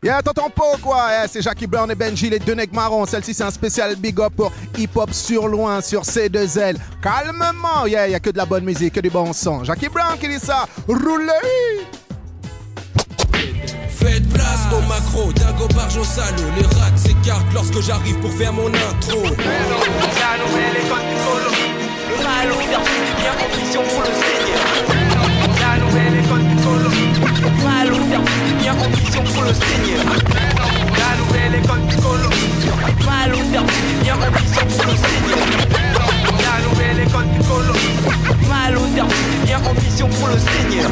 Yeah, t'entends pas quoi? Yeah, c'est Jackie Brown et Benji, les deux necks marrons. Celle-ci, c'est un spécial big up pour Hip Hop sur loin sur C2L. Calmement, yeah, y a que de la bonne musique, que du bon son. Jackie Brown qui dit ça. Roulez! Faites place au macro, Dingo Barjo Salo. Les rats s'écartent lorsque j'arrive pour faire mon intro. La nouvelle école du coloris. Le mal au service du bien, ambition pour le Seigneur. La nouvelle école du coloris. Le mal au service du bien, ambition pour le Seigneur. La nouvelle école du coloris. Le mal au service du bien, ambition pour le Seigneur. La nouvelle école du coloris. Le mal au service du bien, ambition pour le Seigneur.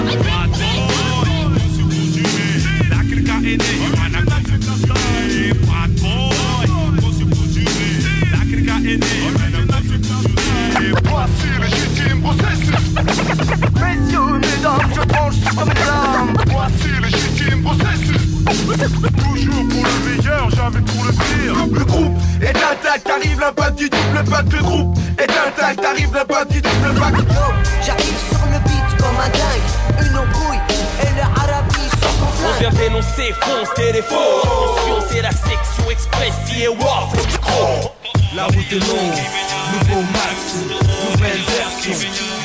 Voici légitime processus. Messieurs, mesdames, je tranche comme une lame. Voici légitime processus. Toujours pour le meilleur, jamais pour le pire. Le groupe est intact, arrive l'impact du double pack. Le groupe est intact, arrive l'impact du double pack. Yo, j'arrive sur le beat comme un dingue. Une embrouille et le Arabi sur son On flingue. vient dénoncer, fonce, téléphone. Attention, c'est la section express qui est wow, faut du gros. La route est longue, nouveau max, nouvelle version.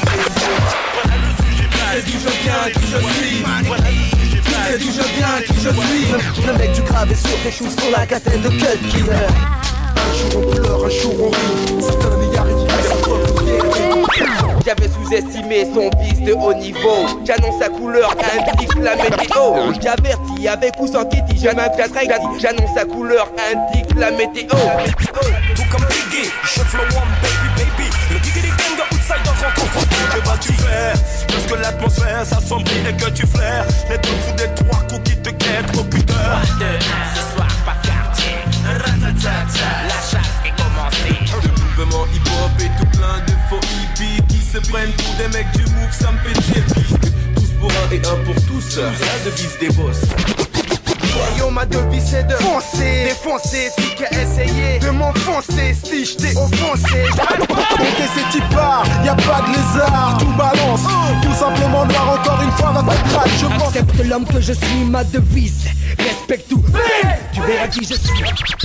C'est d'où je viens, qui je suis. C'est d'où je viens, qui je suis. Le mec du grave est sur tes choux sur la casette de Cut Killer. Un jour on pleure, un jour on rit. Certains n'y arrivent pas, ça peut. J'avais sous-estimé son vice de haut niveau. J'annonce sa couleur, indique la météo. J'avertis avec ou sans Kitty, j'aime un classe règle. J'annonce sa couleur, indique la météo. Tout comme Biggie, je flow one baby. Le Biggie des gangs de outside rencontre. Que vas-tu faire? Parce que l'atmosphère s'assombrit et que tu flaires. Les deux fous des trois coups qui te guettent, oh putain. 3, 2, 1, ce soir pas de quartier. La chasse est commencée. Le mouvement hip-hop est tout plein de faux hippies qui se prennent pour des mecs du move, ça me fait tirer. Tous pour un et un pour tous, la devise des boss. Yo, ma devise c'est de foncer, défoncer, celui qui a essayé de m'enfoncer, si je t'ai offensé. Montez ces types là, y'a pas de lézard, tout balance. Tout simplement noir encore une fois, ma faute, je pense. Accepte l'homme que je suis, ma devise. Respecte tout, tu verras qui je suis.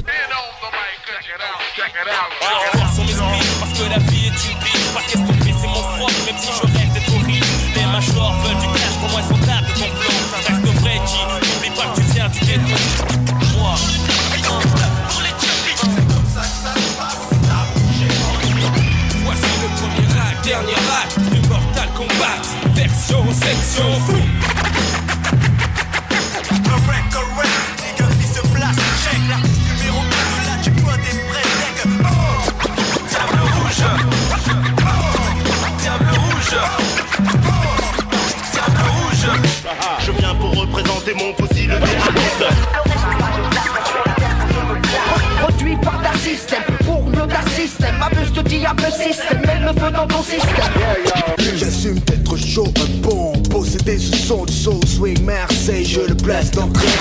Avoir son esprit, parce que la vie est une vie. Pas question de baisser mon front, même si je rêve d'être horrible. Les mâchoires veulent du cash, pour moi ils sont tables de ton flow. Reste vrai, G, n'oublie pas que tu viens du ghetto. Moi, pour les Tchèques, c'est comme ça que ça se passe. Voici le premier rack, dernier rack du Mortal Kombat. Version, section, fou. Je viens pour représenter mon fusil, le terroriste. Produit par ta système, pour mieux ta système. Ma bûche te dit un peu système, mets le feu dans ton système. J'assume d'être chaud, un bon. Posséder ce son de soul swing Marseille, je le place dans le club.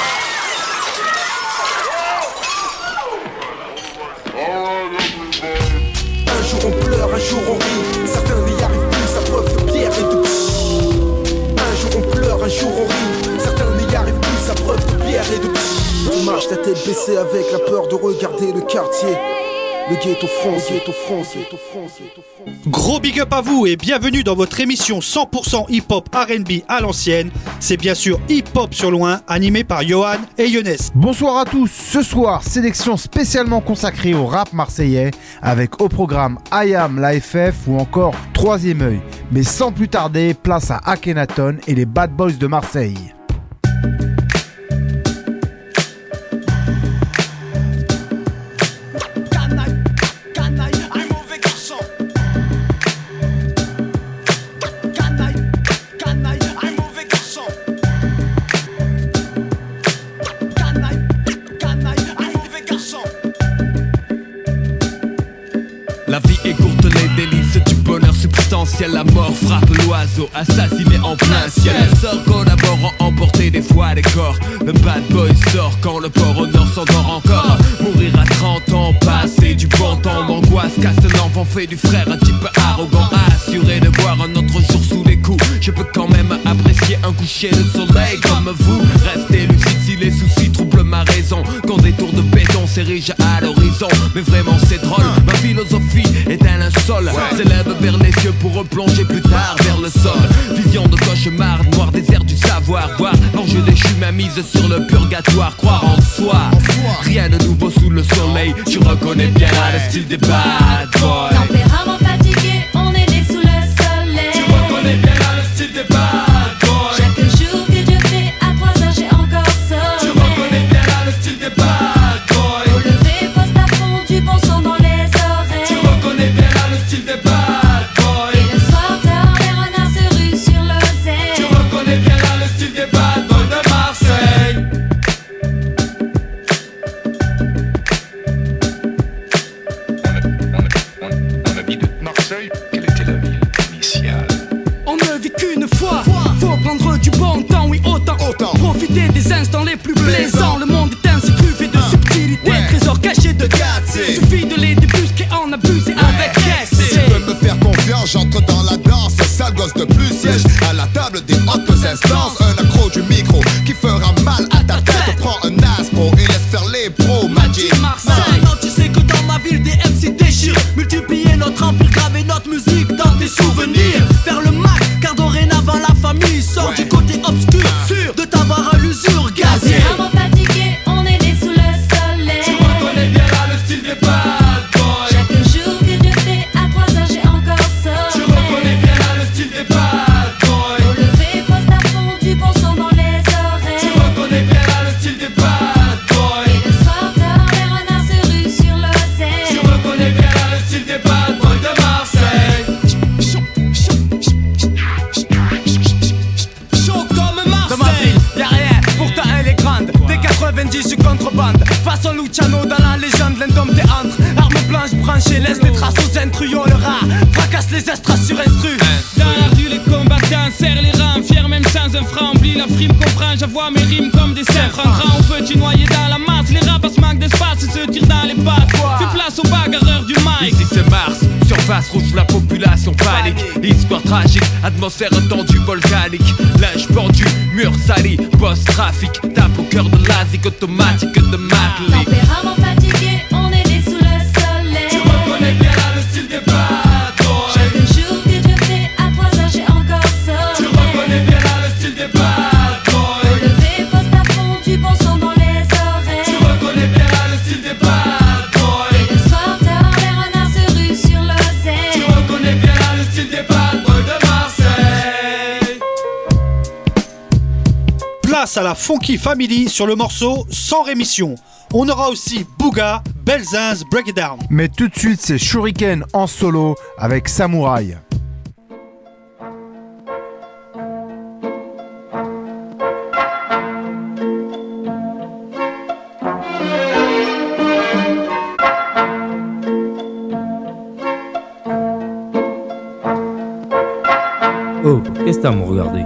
Un jour on pleure, un jour on rit. Certains n'y arrivent plus, ça preuve de pierre et de un jour on pleure, un jour on rit. Certains n'y arrivent plus, ça preuve de pierre et de tu marches ta tête baissée avec la peur de regarder le quartier. Le ghetto France, ghetto France, ghetto France, ghetto France. Gros big up à vous et bienvenue dans votre émission 100% hip-hop R&B à l'ancienne. C'est bien sûr hip-hop sur loin, animé par Johan et Younes. Bonsoir à tous, ce soir, sélection spécialement consacrée au rap marseillais avec au programme IAM, la FF ou encore Troisième œil. Mais sans plus tarder, place à Akhenaton et les Bad Boys de Marseille. La vie est courte, les délices du bonheur substantiel. La mort frappe l'oiseau, assassiné en plein ciel. Les sorts collaborant, emporter des fois les corps. Le bad boy sort quand le port au nord s'endort encore. Mourir à 30 ans, passer du bon temps. M'angoisse, casse l'enfant, fait du frère un type arrogant. Assuré de voir un autre jour sous les coups. Je peux quand même apprécier un coucher de soleil comme vous. Restez lucide si les soucis troublent ma raison. Quand des tours de béton s'érigent à l'horizon. Mais vraiment c'est drôle, ma philosophie est un linceul. S'élève vers les cieux pour replonger plus tard vers le sol. Vision de cauchemar, noir désert du savoir. Voir l'enjeu déchu, ma mise sur le purgatoire. Croire en soi, rien de nouveau sous le soleil. Tu reconnais bien le style des bad boys. Tempérament fatigué, on est né sous le soleil. Tu reconnais bien le style des bad boys. Chaque jour que Dieu fait, à 3 heures j'ai encore sommeil. Tu reconnais bien le style des bad boys. Au lever, poste à fond, du bon son dans les oreilles. Tu reconnais bien le style des bad boys. Et le soir tard, les renards se ruent sur l'oseille. Tu reconnais bien le style des bad boys de Marseille. On a dit de Marseille, quelle était la ville initiale? On ne vit qu'une fois, faut prendre du bon temps, oui autant. Profiter des instants les plus plaisants. Le monde est ainsi truffé de subtilité, trésors cachés de gâteaux. Suffit de les débusquer, en abuser avec Si tu peux me faire confiance, j'entre dans la danse. Sale gosse de plus siège à la table des hautes instances. Un accro du micro qui fera mal à ta tête. Prends un aspro et laisse faire les pros. Magic Marseille, non, tu sais que dans ma ville des MC déchirent. Multiplier notre empire, graver notre musique dans tes souvenirs. Faire le max, car dorénavant la famille sort du côté obscur. Sûr de t'avoir à l'usure gazier. Tempérament fatigué, on est né sous le soleil. Tu reconnais bien le style des bad boys. Chaque jour que Dieu fait, à 3 heures j'ai encore sommeil. Tu reconnais bien le style des bad boys. Au lever, poste à fond, du bon son dans les oreilles. Tu reconnais bien le style des bad boys. Et le soir tard, les renards se ruent sur l'oseille. Tu reconnais bien le style des bad boys de Marseille. Chaud comme Marseille. Dans ma ville, y'a rien, pourtant elle est grande. Des 90 du contrebande. Façon Luciano dans la légende, l'indomptéantre. Arme blanche branchée, laisse les traces aux intruyons. Le rat fracasse les estras sur instru. Dans la rue, les combattants serrent les rangs. Fiers même sans un franc, oublie la frime, comprends. J'avoue mes rimes comme des cerfs. En grand ou petit noyé dans la masse. Les rapaces manquent d'espace et se tirent dans les pattes. Fais place aux bagarreurs du mic. Ici c'est Mars, surface rouge, la population panique. Histoire tragique, atmosphère tendue, volcanique. Linge pendu, mur sali, boss trafic. Tape au cœur de l'asique automatique de Maclick. Tempérament fatigué, on est né sous le soleil. Tu reconnais bien le style des bad boys. Chaque jour que Dieu fait, à 3 heures j'ai encore sommeil. Tu reconnais bien le style des bad boys. Au lever, poste à fond, du bon son dans les oreilles. Tu reconnais bien le style des bad boys. Et le soir tard, les renards se ruent sur l'oseille. Tu reconnais bien le style des bad boys de Marseille. Place à la Funky Family sur le morceau Sans rémission. On aura aussi Bouga, Belzins, Break It Down. Mais tout de suite, c'est Shuriken en solo avec Samouraï. Oh, qu'est-ce que t'as à me regarder?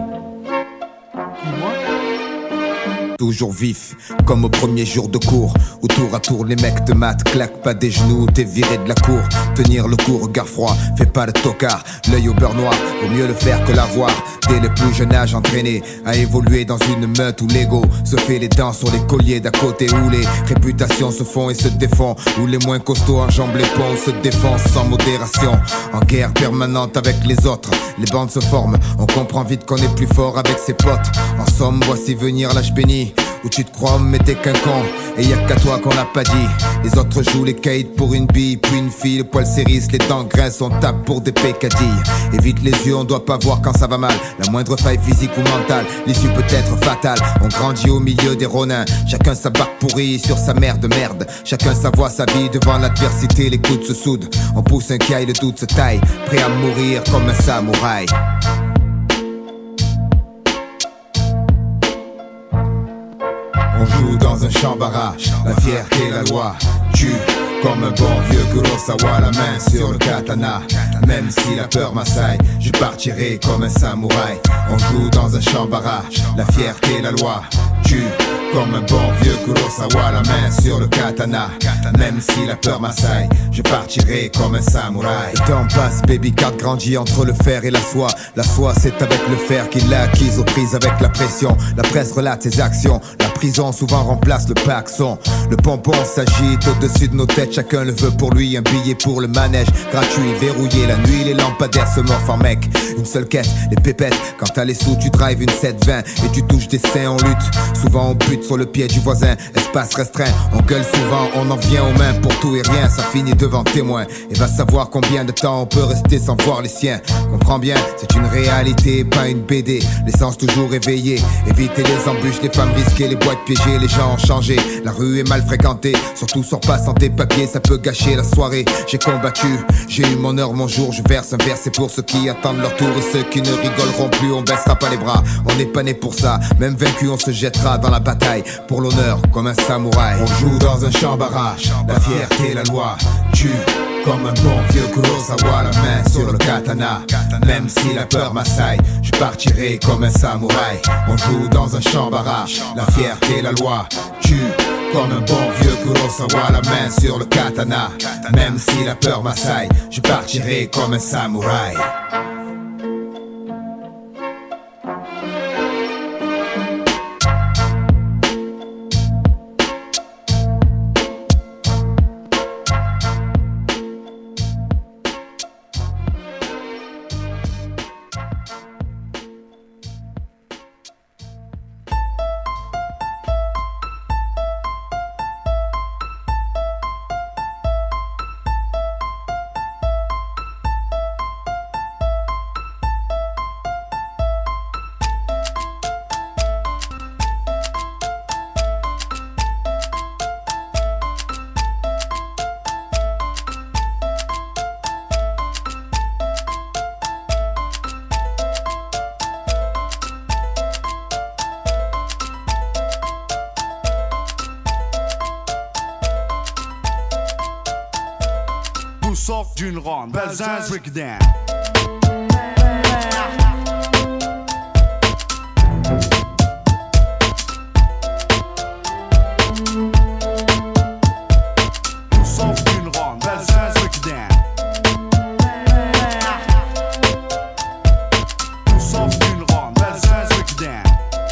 Toujours vif, comme au premier jour de cours, où tour à tour les mecs te matent, claquent pas des genoux, t'es viré de la cour. Tenir le coup, regard froid, fais pas le tocard, l'œil au beurre noir, vaut mieux le faire que l'avoir. Dès le plus jeune âge entraîné à évoluer dans une meute où l'ego se fait les dents sur les colliers d'à côté, où les réputations se font et se défont, où les moins costauds enjambent les ponts, se défoncent sans modération, en guerre permanente avec les autres. Les bandes se forment, on comprend vite qu'on est plus fort avec ses potes. En somme, voici venir l'âge béni, où tu te crois mais t'es qu'un con, et y'a qu'à toi qu'on l'a pas dit. Les autres jouent les kites pour une bille, puis une fille, le poil s'érisse, les dents grincent, on tape pour des pécadilles. Évite les yeux, on doit pas voir quand ça va mal. La moindre faille physique ou mentale, l'issue peut être fatale. On grandit au milieu des ronins, chacun sa barque pourrie sur sa mère de merde. Chacun sa voix, sa vie, devant l'adversité, les coudes se soudent. On pousse un caille, le doute se taille, prêt à mourir comme un samouraï. On joue dans un chambara, la fierté, la loi tue. Comme un bon vieux Kurosawa, la main sur le katana. Même si la peur m'assaille, je partirai comme un samouraï. On joue dans un chambara, la fierté, la loi tue. comme un bon vieux Kurosawa, la main sur le katana. Même si la peur m'assaille, je partirai comme un samouraï. Le temps passe, baby card grandit entre le fer et la soie. La foi c'est avec le fer qu'il l'a acquise aux prises avec la pression. La presse relate ses actions, la prison souvent remplace le paxon. Le pompon s'agite au-dessus de nos têtes, chacun le veut pour lui. Un billet pour le manège, gratuit, verrouillé la nuit. Les lampadaires se morfent en mec, une seule quête, les pépettes. Quand t'as les sous tu drives une 720 et tu touches des seins en lutte. Souvent on bute sur le pied du voisin, espace restreint. On gueule souvent, on en vient aux mains pour tout et rien. Ça finit devant témoin et va savoir combien de temps on peut rester sans voir les siens. Comprends bien, c'est une réalité, pas une BD. L'essence toujours éveillée, éviter les embûches, les femmes risquées, les boîtes piégées. Les gens ont changé, la rue est mal fréquentée. Surtout sors pas sans tes papiers, ça peut gâcher la soirée. J'ai combattu, j'ai eu mon heure, mon jour. Je verse un verre, c'est pour ceux qui attendent leur tour. Et ceux qui ne rigoleront plus, on baissera pas les bras. On n'est pas né pour ça, même vaincu on se jettera dans la bataille. Pour l'honneur, comme un samouraï. On joue dans un champ barrage, la fierté, la loi tue. Comme un bon vieux Kurosawa, la main sur le katana. Même si la peur m'assaille, je partirai comme un samouraï. On joue dans un champ barrage, la fierté, la loi tue. Comme un bon vieux Kurosawa, la main sur le katana. Même si la peur m'assaille, je partirai comme un samouraï. Sort d'une ronde, Belzins breakdown. Sort d'une ronde, Belzins breakdown. Sort d'une ronde, Belzins breakdown.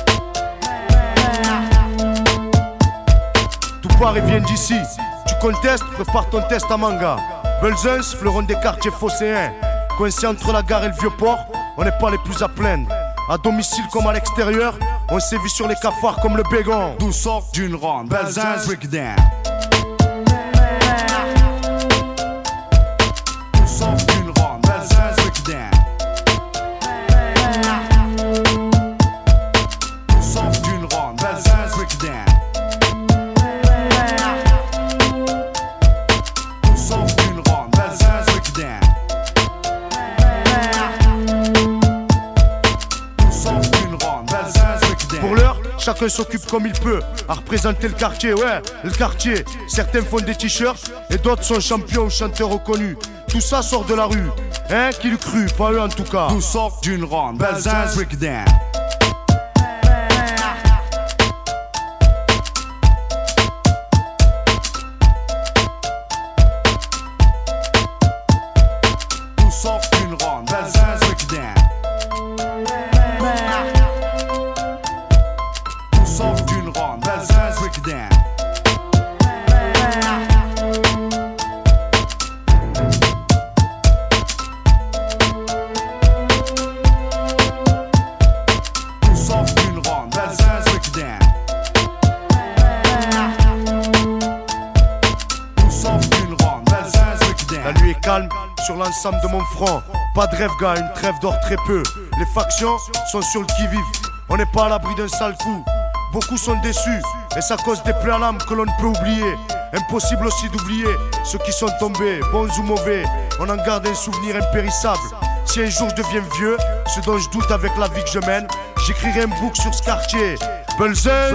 Tout Paris vient d'ici. Tu contestes, prépare ton test à manga. Belzins, fleuron des quartiers phocéens. Coincé entre la gare et le vieux port, on n'est pas les plus à plaindre. À domicile comme à l'extérieur, on sévit sur les cafards comme le bégon. D'où sort d'une ronde, Belzins breakdown. D'où sort d'une ronde, Belzins breakdown. D'où sort d'une ronde, Belzins breakdown. Chacun s'occupe comme il peut à représenter le quartier, ouais, le quartier. Certains font des t-shirts et d'autres sont champions ou chanteurs reconnus. Tout ça sort de la rue, hein, qui le cru, pas eux en tout cas. Tout sort d'une ronde, Belzins breakdown. Tout sort d'une ronde, Belzins breakdown. Sort d'une ronde, Belzins breakdown. Sort d'une ronde, Belzins breakdown. Sort d'une ronde, Belzins breakdown. La nuit est calme sur l'ensemble de mon front. Pas de rêve gars, une trêve dort très peu. Les factions sont sur le qui-vive. On n'est pas à l'abri d'un sale coup. Beaucoup sont déçus, et ça cause des plaies à l'âme que l'on ne peut oublier. Impossible aussi d'oublier ceux qui sont tombés, bons ou mauvais. On en garde un souvenir impérissable. Si un jour je deviens vieux, ce dont je doute avec la vie que je mène, j'écrirai un book sur ce quartier. Belzins.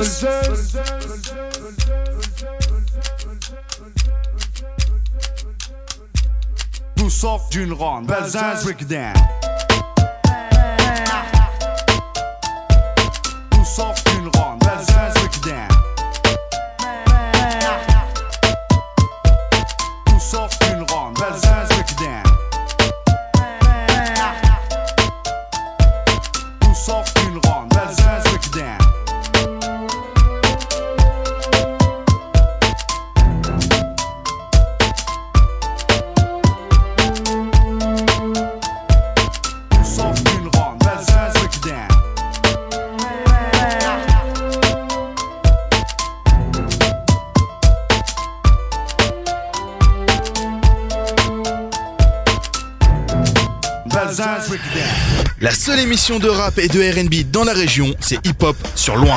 Tout sort d'une ronde, Belzins breakdown. Tout sort d'une ronde, Belzins breakdown. La seule émission de rap et de R&B dans la région, c'est Hip Hop sur Loin.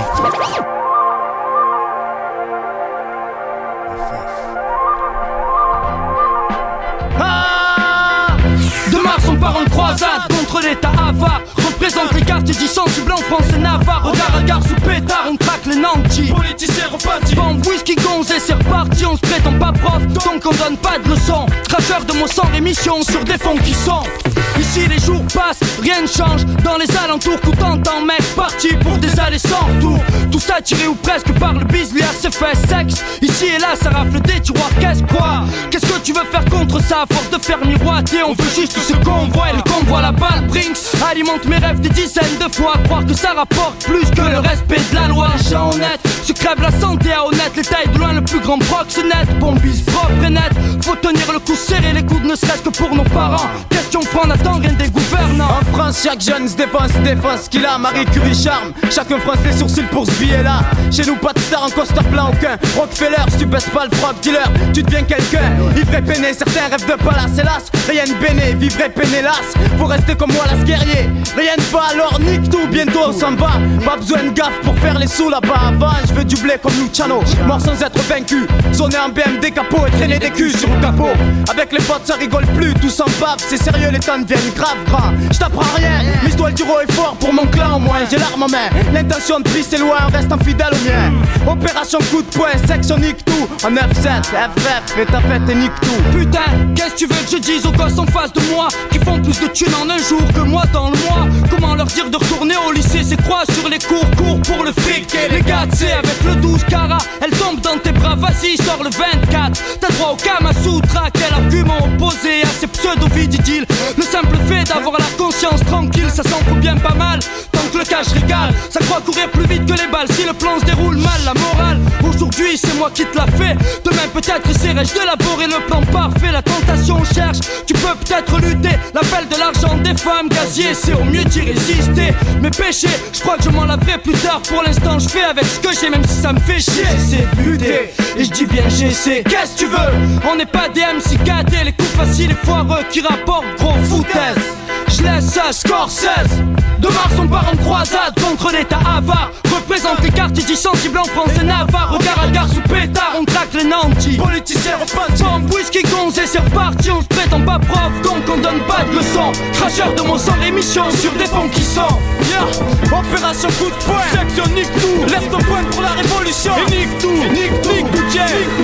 De mars on part en croisade contre l'état avare. Représente les quartiers dits sensibles en France et Navarre. Regard sous pétard, on traque les nantis. Politiciens repartis. Bombe, whisky, gonze et c'est reparti. On se prétend pas prof, donc on donne pas de leçons. Cracheur de mots sans rémission sur des fonds qui sont. Ici les jours passent, rien ne change. Dans les alentours, tout entend mec parti pour des allées sans retour. Tout ça tiré ou presque par le bise, lui a ses fait sexe. Ici et là ça rafle des tiroirs, qu'est-ce que tu veux faire contre ça? À force de faire miroiter, on veut juste ce qu'on voit. Et le convoi la balle Brinks alimente mes rêves des dizaines de fois. Croire que ça rapporte plus que le respect de la loi. Les gens honnêtes se crèvent la santé à honnête. L'État est de loin le plus grand proxénète. Bombise propre et net, faut tenir le coup serré les coudes ne serait-ce que pour nos parents. Question prendre à temps, rien des gouvernants. En France chaque jeune se défense ce qu'il a. Marie Curie charme, chacun fronce les sourcils pour ce billet là. Chez nous pas de star en costard plein aucun. Rockefeller, si tu baisses pas le frog dealer, tu deviens quelqu'un. Ivre et peiné, certains rêvent de palace hélas. Rien de béné, vivre et peiné las. Faut rester comme moi las guerrier. Rien ne va alors nique tout, bientôt on s'en va. Pas besoin de gaffe pour faire les sous là-bas. Avant je veux du blé comme Luciano, mort sans être vaincu. Sonner en BMD capot et traîner des culs sur le capot. Avec les potes ça rigole plus, tout s'en bave. C'est sérieux les temps deviennent grave gras. Je t'apprends rien, mise-toi le duro est fort pour mon clan au moins. J'ai l'arme en main, l'intention de pisser loin, reste infidèle au mien. Opération coup de poing, section nique tout. En 9-7, FF, et ta fête et nique tout. Putain, qu'est-ce que tu veux que je dise aux gosses en face de moi qui font plus de thunes en un jour que moi dans le mois? Comment leur dire de retourner au lycée? C'est quoi sur les cours pour le fric et les gars, c'est avec le 12 carat. Elle tombe dans tes bras, vas-y, sors le 24. T'as droit au Kama Sutra, quel argument opposé à ces pseudo-vididiles. Le simple fait d'avoir la conscience tranquille, ça s'en fout bien pas mal. Tant que le cash régale, ça croit courir plus vite que les balles. Si le plan se déroule mal, la morale, aujourd'hui c'est moi qui te l'a fait. Demain peut-être essaierai-je d'élaborer le plan parfait. La tentation cherche, tu peux peut-être lutter. L'appel de l'argent des femmes gazier, c'est au mieux d'y résister. Mes péchés, je crois que je m'en laverai plus tard. Pour l'instant je fais avec ce que j'ai, même si ça me fait chier. J'essaie de lutter, et je dis bien j'essaie. Qu'est-ce que tu veux? On n'est pas des MC KD, les coups faciles et foireux qui rapportent gros foutaise. Je laisse ça, Scorsese. De mars on part en croisade contre l'état avare. Représente les quartiers dits sensibles en France et Navarre. Regard sous pétard, on traque les nantis. Politiciens repartis. Bombe, whisky, gonze et c'est reparti. On se prétend pas prof, donc on donne pas de leçons. Cracheur de mots sans rémission sur des fonds qui sont. Yeah. Opération coup de poing, section nique tout. Lève ton poing pour la révolution. Et nique tout, nique tout, nique tout,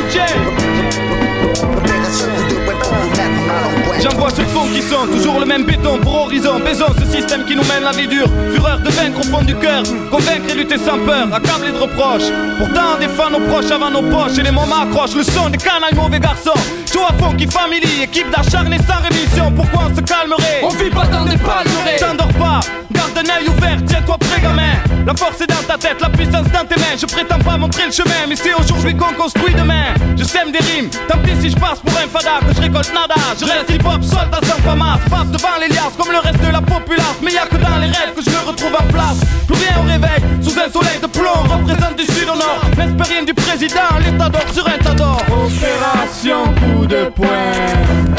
J'envoie ce fond qui sont toujours le même béton pour horizon. Baisons ce système qui nous mène la vie dure. Fureur de vaincre au fond du cœur. Convaincre et lutter sans peur, accablé de reproches. Pourtant on défend nos proches avant nos poches. Et les moments accrochent le son des canailles mauvais garçons. Joue à fond qui family, équipe d'acharnés sans rémission. Pourquoi on se calmerait? On vit pas dans des palmerés. T'endors pas, garde un œil ouvert, tiens-toi prêt gamin. La force est dans ta tête, la puissance dans tes mains. Je prétends pas montrer le chemin, mais c'est aujourd'hui qu'on construit demain. Je sème des rimes, tant pis si je passe pour un fada. Que je récolte nada, je reste hip-hop, soldat sans famas. Passe devant les liasses comme le reste de la populace. Mais y'a que dans les rêves que je me retrouve en place. Plus rien au réveil, sous un soleil de plomb. Représente du sud au nord, l'inspirine du président. L'état d'or sur un tas d'or. Opération coup de poing.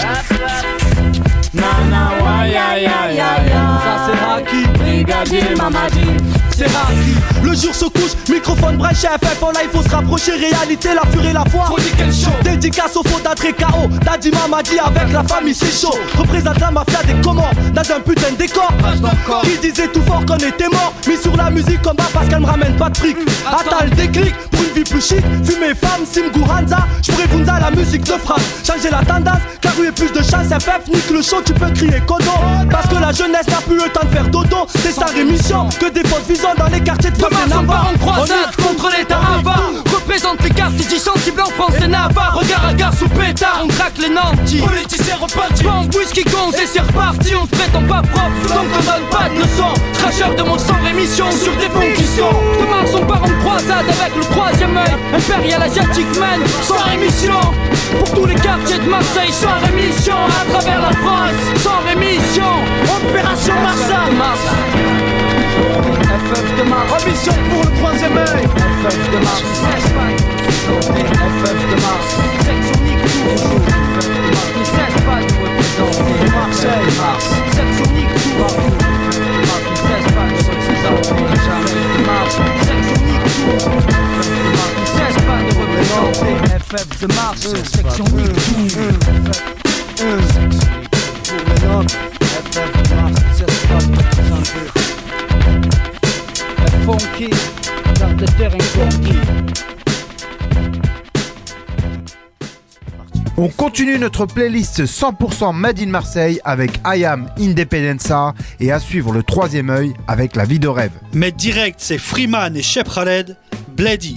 Nana, wa ya ya ya ya. Ça c'est Raki, brigadier Mamadi. C'est Raki. Le jour se couche, microphone brèche, FF en live, faut se rapprocher. Réalité, la furie, la foi. Faut dire quel show. Dédicace au faux d'Adré KO. Daddy Mamadi avec la famille, c'est chaud. Représente la mafia des Comores dans un putain de décor. Qui disait tout fort qu'on était mort. Mis sur la musique comme bas parce qu'elle me ramène pas de fric. Attends le déclic pour une vie plus chic. Fumer femme, Simgouranza. J'pourrais Bunza la musique de frappe. Changer la tendance, car rue est plus de chasse. FF nique le show, tu peux crier Kodo. Parce que la jeunesse n'a plus le temps de faire dodo. C'est sa rémission, que des fausses visions dans les quartiers de France et Navarre. On croisade contre l'état avare. Représente les quartiers dits sensibles en France et Navarre. Regard sous pétard, on traque les nantis. Politiciens repartis. Bombe, whisky, gonze et c'est reparti. On se prétend pas prof, donc on donne pas de leçons. Cracheur de mots sans rémission sur des fonds qui sont. De mars on part en croisade avec le troisième œil. Impérial asiatique man, sans rémission. Pour tous les quartiers de Marseille, sans rémission. À travers la France, sans rémission. Opération Mars. FF de Mars. Remission pour le troisième œil. FF de Mars. FF de Mars. Section nique tout. FF de Mars. Ne cesse pas de représenter Marseille. Mars. Section nique FF de Mars, section Nick. Pour les nobles, FF de Mars, c'est pas de funky, garde de terrain funky. On continue notre playlist 100% Made in Marseille avec I Am Independenza et à suivre le troisième œil avec La vie de rêve. Mais direct, c'est Freeman et Shep Khaled, Blady.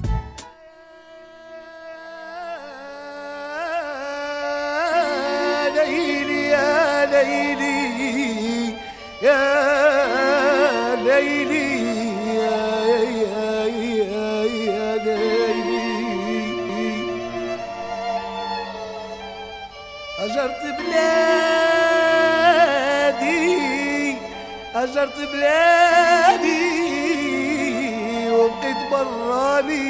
هجرت بلادي وبقيت براني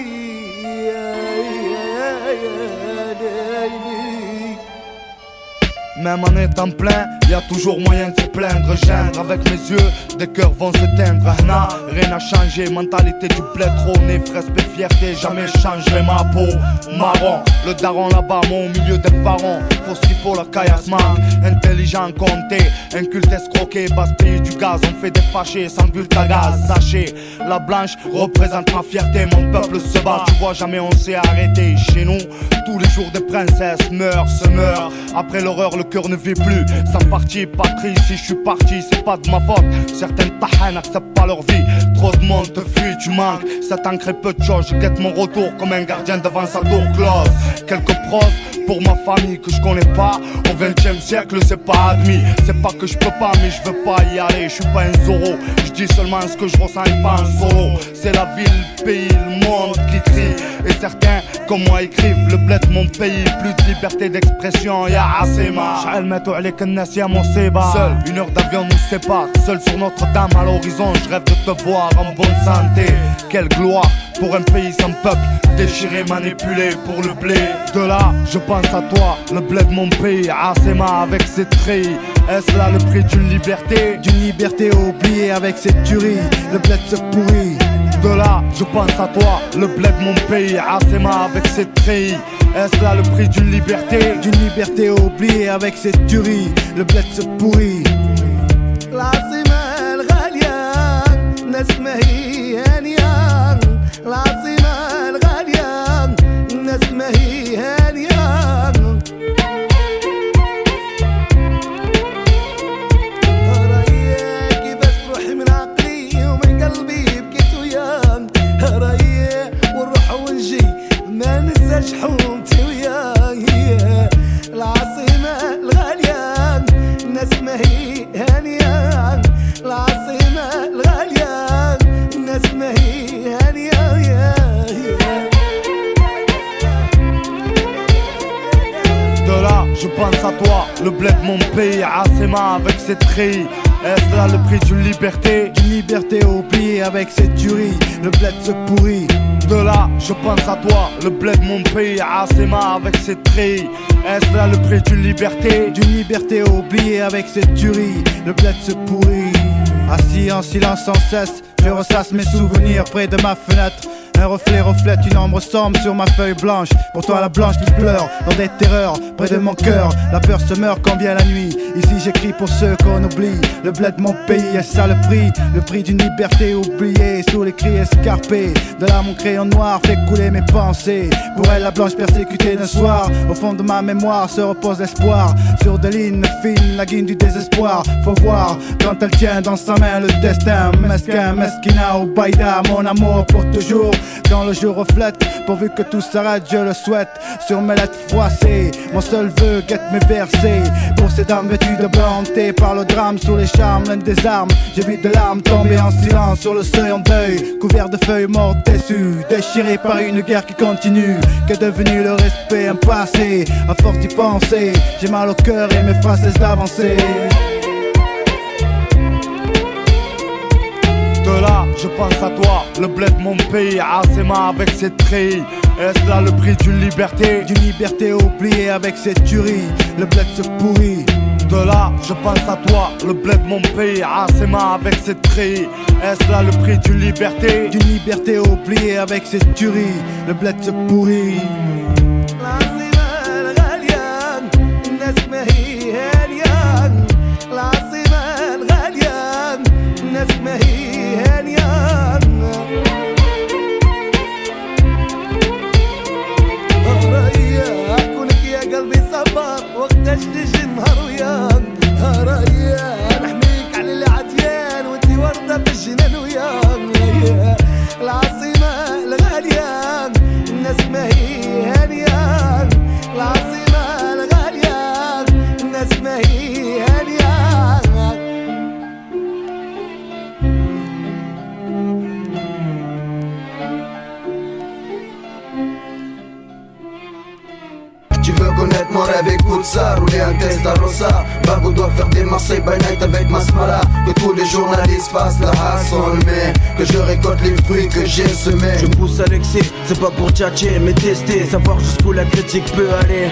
Même en étant plein, y a toujours moyen de se plaindre. Gendre avec mes yeux, des cœurs vont s'éteindre. Hna, rien n'a changé, mentalité du bled trôné, respect, fierté, jamais changerai ma peau. Marron, le daron là-bas, moi au milieu des parents. Faut ce qu'il faut, la caillasse manque. Intelligent, compté, inculte, escroqué, basse pays du gaz. On fait des fâchés sans bulle à gaz. Sachez, la blanche représente ma fierté. Mon peuple se bat, tu vois, jamais on s'est arrêté. Chez nous, tous les jours des princesses meurent, se meurent. Après l'horreur, le cœur ne vit plus. Sans parti, patrie, si je suis parti, c'est pas de ma faute. Certaines tahans n'acceptent pas leur vie. Trop de monde te fuit, tu manques. Ça t'ancre peu de choses, je guette mon retour comme un gardien devant sa tour close. Quelques pros pour ma famille que je connais pas. Au 20e siècle, c'est pas admis. C'est pas que je peux pas, mais je veux pas y aller. Je suis pas un Zorro, je dis seulement ce que je ressens et pas un solo. C'est la ville, le pays, le monde qui crie. Et certains, comme moi, écrivent le bled mon pays. Plus de liberté d'expression, y'a assez marre. Seul, une heure d'avion nous sépare. Seul sur Notre-Dame à l'horizon, je rêve de te voir en bonne santé. Quelle gloire pour un pays sans peuple, déchiré, manipulé pour le blé. De là, je pense à toi, le blé de mon pays, Asema avec ses treillis. Est-ce là le prix d'une liberté? D'une liberté oubliée avec cette tuerie, le bled se pourrit. De là, je pense à toi, le blé de mon pays, Asema avec ses treillis. Est-ce là le prix d'une liberté? D'une liberté oubliée avec cette tuerie, le bled se pourrit. العاصمة الغالية الناس ما هي هانية العاصمة الغالية الناس ما هي هانية رايا كيفاش تروحي من عقلي ومن قلبي بكيت وياك رايا ونروح ونجي ما ننساش حومتي وياك العاصمة الغالية الناس ما هي هانية العاصمة الغالية الناس ما هي هانية De là, je pense à toi, le bled de mon pays, Asema avec ses treillis. Est-ce là le prix d'une liberté? D'une liberté oubliée avec cette tuerie, le bled se pourrit. De là, je pense à toi, le bled de mon pays, Asema avec ses treillis. Est-ce là le prix d'une liberté? D'une liberté oubliée avec cette tuerie, le bled se pourrit. Assis en silence sans cesse, je ressasse mes souvenirs près de ma fenêtre. Un reflet reflète une ombre sombre sur ma feuille blanche. Pour toi la blanche qui pleure dans des terreurs près de mon cœur. La peur se meurt quand vient la nuit. Ici j'écris pour ceux qu'on oublie. Le bled de mon pays, est ça le prix d'une liberté oubliée. Sous les cris escarpés de là mon crayon noir fait couler mes pensées. Pour elle la blanche persécutée d'un soir. Au fond de ma mémoire se repose l'espoir. Sur des lignes fines, la guine du désespoir. Faut voir quand elle tient dans sa main le destin. Mesquin, mesquina ou baïda, mon amour pour toujours. Quand le jour reflète, pourvu que tout s'arrête, je le souhaite. Sur mes lettres froissées, mon seul vœu guette mes versets. Pour ces dames vêtues de blanc, hantées par le drame sous les charmes, l'une des armes. J'ai vu de larmes tomber en silence sur le seuil en deuil. Couvert de feuilles mortes déçues, déchirées par une guerre qui continue. Qu'est devenu le respect, un passé, à force d'y penser. J'ai mal au cœur et mes phrases cessent d'avancer. De là, je pense à toi, le bled de mon pays, Asema avec ses treillis. Est-ce là le prix d'une liberté? D'une liberté oubliée avec cette tuerie, le bled se pourrit. De là, je pense à toi, le bled de mon pays, Asema avec ses treillis. Est-ce là le prix d'une liberté? D'une liberté oubliée avec cette tuerie, le bled se pourrit. Tu veux connaître mon rêve, écoute ça. Rouler un Testarossa, Bago doit faire des Marseille by night avec Masmala. Que tous les journalistes fassent la hassle, mais que je récolte les fruits que j'ai semés. Je pousse à l'excès, c'est pas pour tchatcher mais tester, savoir jusqu'où la critique peut aller.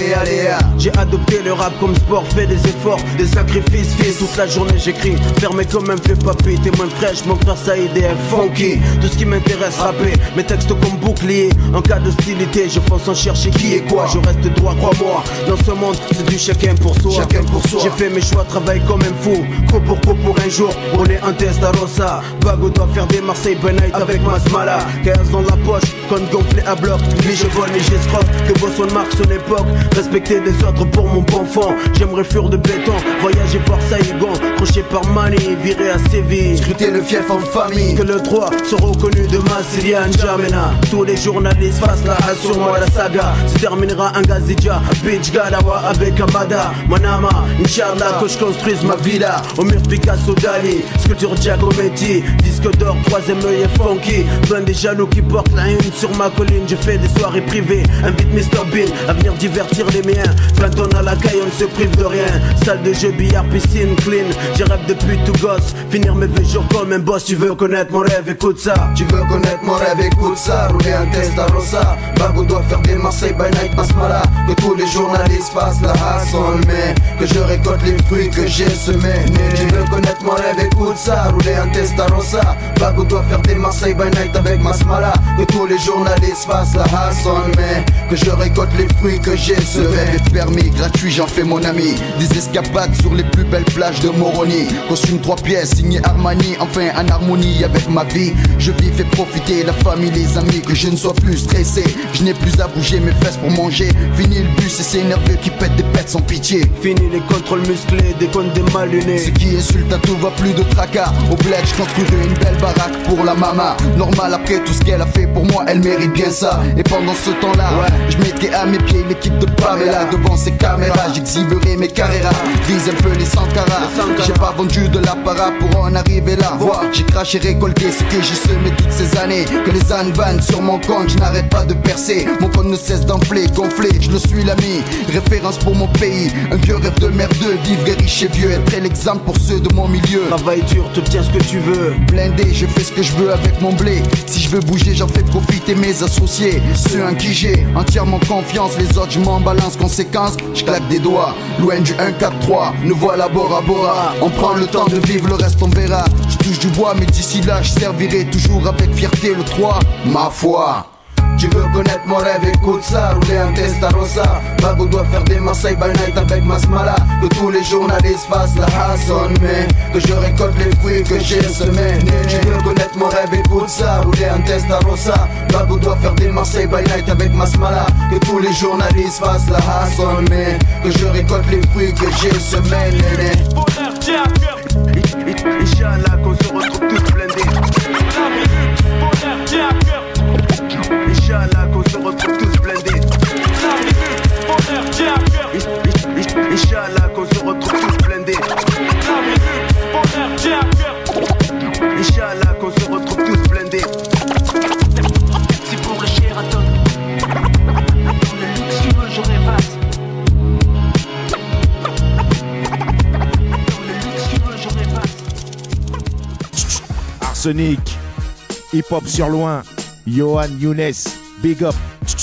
J'ai adopté le rap comme sport, fait des efforts, des sacrifices, fils. Toute la journée j'écris, fermé comme un vieux papy. T'es moins fraîche, mon frère Saïd est funky. Tout ce qui m'intéresse, rapper, mes textes comme bouclier. En cas d'hostilité, je fonce sans chercher qui est quoi. Je reste droit, crois-moi, dans ce monde c'est du chacun pour soi. J'ai fait mes choix, travaille comme un fou. Coup pour un jour, rouler un Testarossa. Bago doit faire des Marseille by night avec Masmala. 15 dans la poche, compte gonflé à bloc. Ni je vole ni j'escroque, que Boston marque son époque. Respecter des autres pour mon bon fond. J'aimerais fuir de béton, voyager voir Saïgon. Croché par Mani, viré à Séville. Scruter le fief en famille. Que le droit soit reconnu de Massilia N'Djamena. Tous les journalistes fassent la hache sur moi, la saga se terminera un Gazidja, Beach Gadawa avec Amada. Manama, Inch'Allah, que je construise ma villa. Au mur Picasso Dali, sculpture Giacometti. Disque d'or, troisième œil est funky. Plein des jaloux qui portent la une sur ma colline. Je fais des soirées privées, invite Mr Bean à venir divertir les miens. 20 tonnes à la caille, on ne se prive de rien. Salle de jeu, billard, piscine, clean. J'ai rêve depuis tout gosse, finir mes vieux jours comme un boss. Tu veux connaître mon rêve, écoute ça. Tu veux connaître mon rêve, écoute ça. Rouler un Testarossa, Bago doit faire des Marseille by night Masmala. Que tous les journalistes fassent la hassle, mais que je récolte les fruits que j'ai semés. Tu veux connaître mon rêve, écoute ça. Rouler un Testarossa, Bago doit faire des Marseille by night avec Masmala. Que tous les journalistes fassent la hassle, mais que je récolte les fruits que j'ai semés. Le rêve est permis, gratuit, j'en fais mon ami. Des escapades sur les plus belles plages de Moroni. Costume 3 pièces, signé Armani. Enfin en harmonie avec ma vie. Je vis, fais profiter la famille, les amis. Que je ne sois plus stressé, je n'ai plus à bouger mes fesses pour manger. Fini le bus et ces nerveux qui pètent des pètes sans pitié. Fini les contrôles musclés, des comptes des malunés. Ce qui insulte à tout va plus de tracas. Au bled je construirai une belle baraque pour la mama. Normal après tout ce qu'elle a fait pour moi, elle mérite bien ça. Et pendant ce temps-là, je mettrai à mes pieds l'équipe de Pamela. Devant ces caméras, j'exhiberai mes carreras. Vise un peu les Sankara. J'ai pas vendu de l'apparat pour en arriver là. J'ai craché, récolté ce que j'ai semé toutes ces années. Que les ânes vannent sur mon compte, je n'arrête pas de percer. Mon compte ne cesse d'enfler, gonfler, je le suis l'ami. Référence pour mon pays, un vieux rêve de merdeux. Vivre riche et vieux, être l'exemple pour ceux de mon milieu. Travaille dur, te tiens ce que tu veux. Blindé, je fais ce que je veux avec mon blé. Si je veux bouger, j'en fais profiter mes associés. Ceux en qui j'ai entièrement confiance. Les autres, je m'en balance, conséquence, je claque des doigts. Loin du 1-4-3, nous voilà Bora Bora. On prend le temps de vivre, le reste on verra. Je touche du bois, mais d'ici là, je servirai toujours avec fierté le 3, ma foi. Tu veux connaître mon rêve, écoute ça. Rouler un Testarossa, Bago doit faire des Marseille by night avec Masmala. Que tous les journalistes fassent la hassle, mais que je récolte les fruits que j'ai semés. Tu veux connaître mon rêve, écoute ça. Rouler un Testarossa, Bago doit faire des Marseille by night avec Masmala. Que tous les journalistes fassent la hassle, mais que je récolte les fruits que j'ai semés. Bonheur, tiens à cœur. Inch'Allah qu'on se retrouve tous blindés. Bonheur, tiens à cœur. Inch'Allah qu'on se retrouve tous blindés. Bonheur, tiens à cœur. Inch'Allah qu'on se retrouve tous blindés. Bonheur, tiens à cœur. Inch'Allah qu'on se retrouve tous blindés. C'est pour le Sheraton. Dans le luxueux je rêvasse. Dans le luxueux je rêvasse. Arsenic, hip-hop sur loin. Yohan Younes, big up.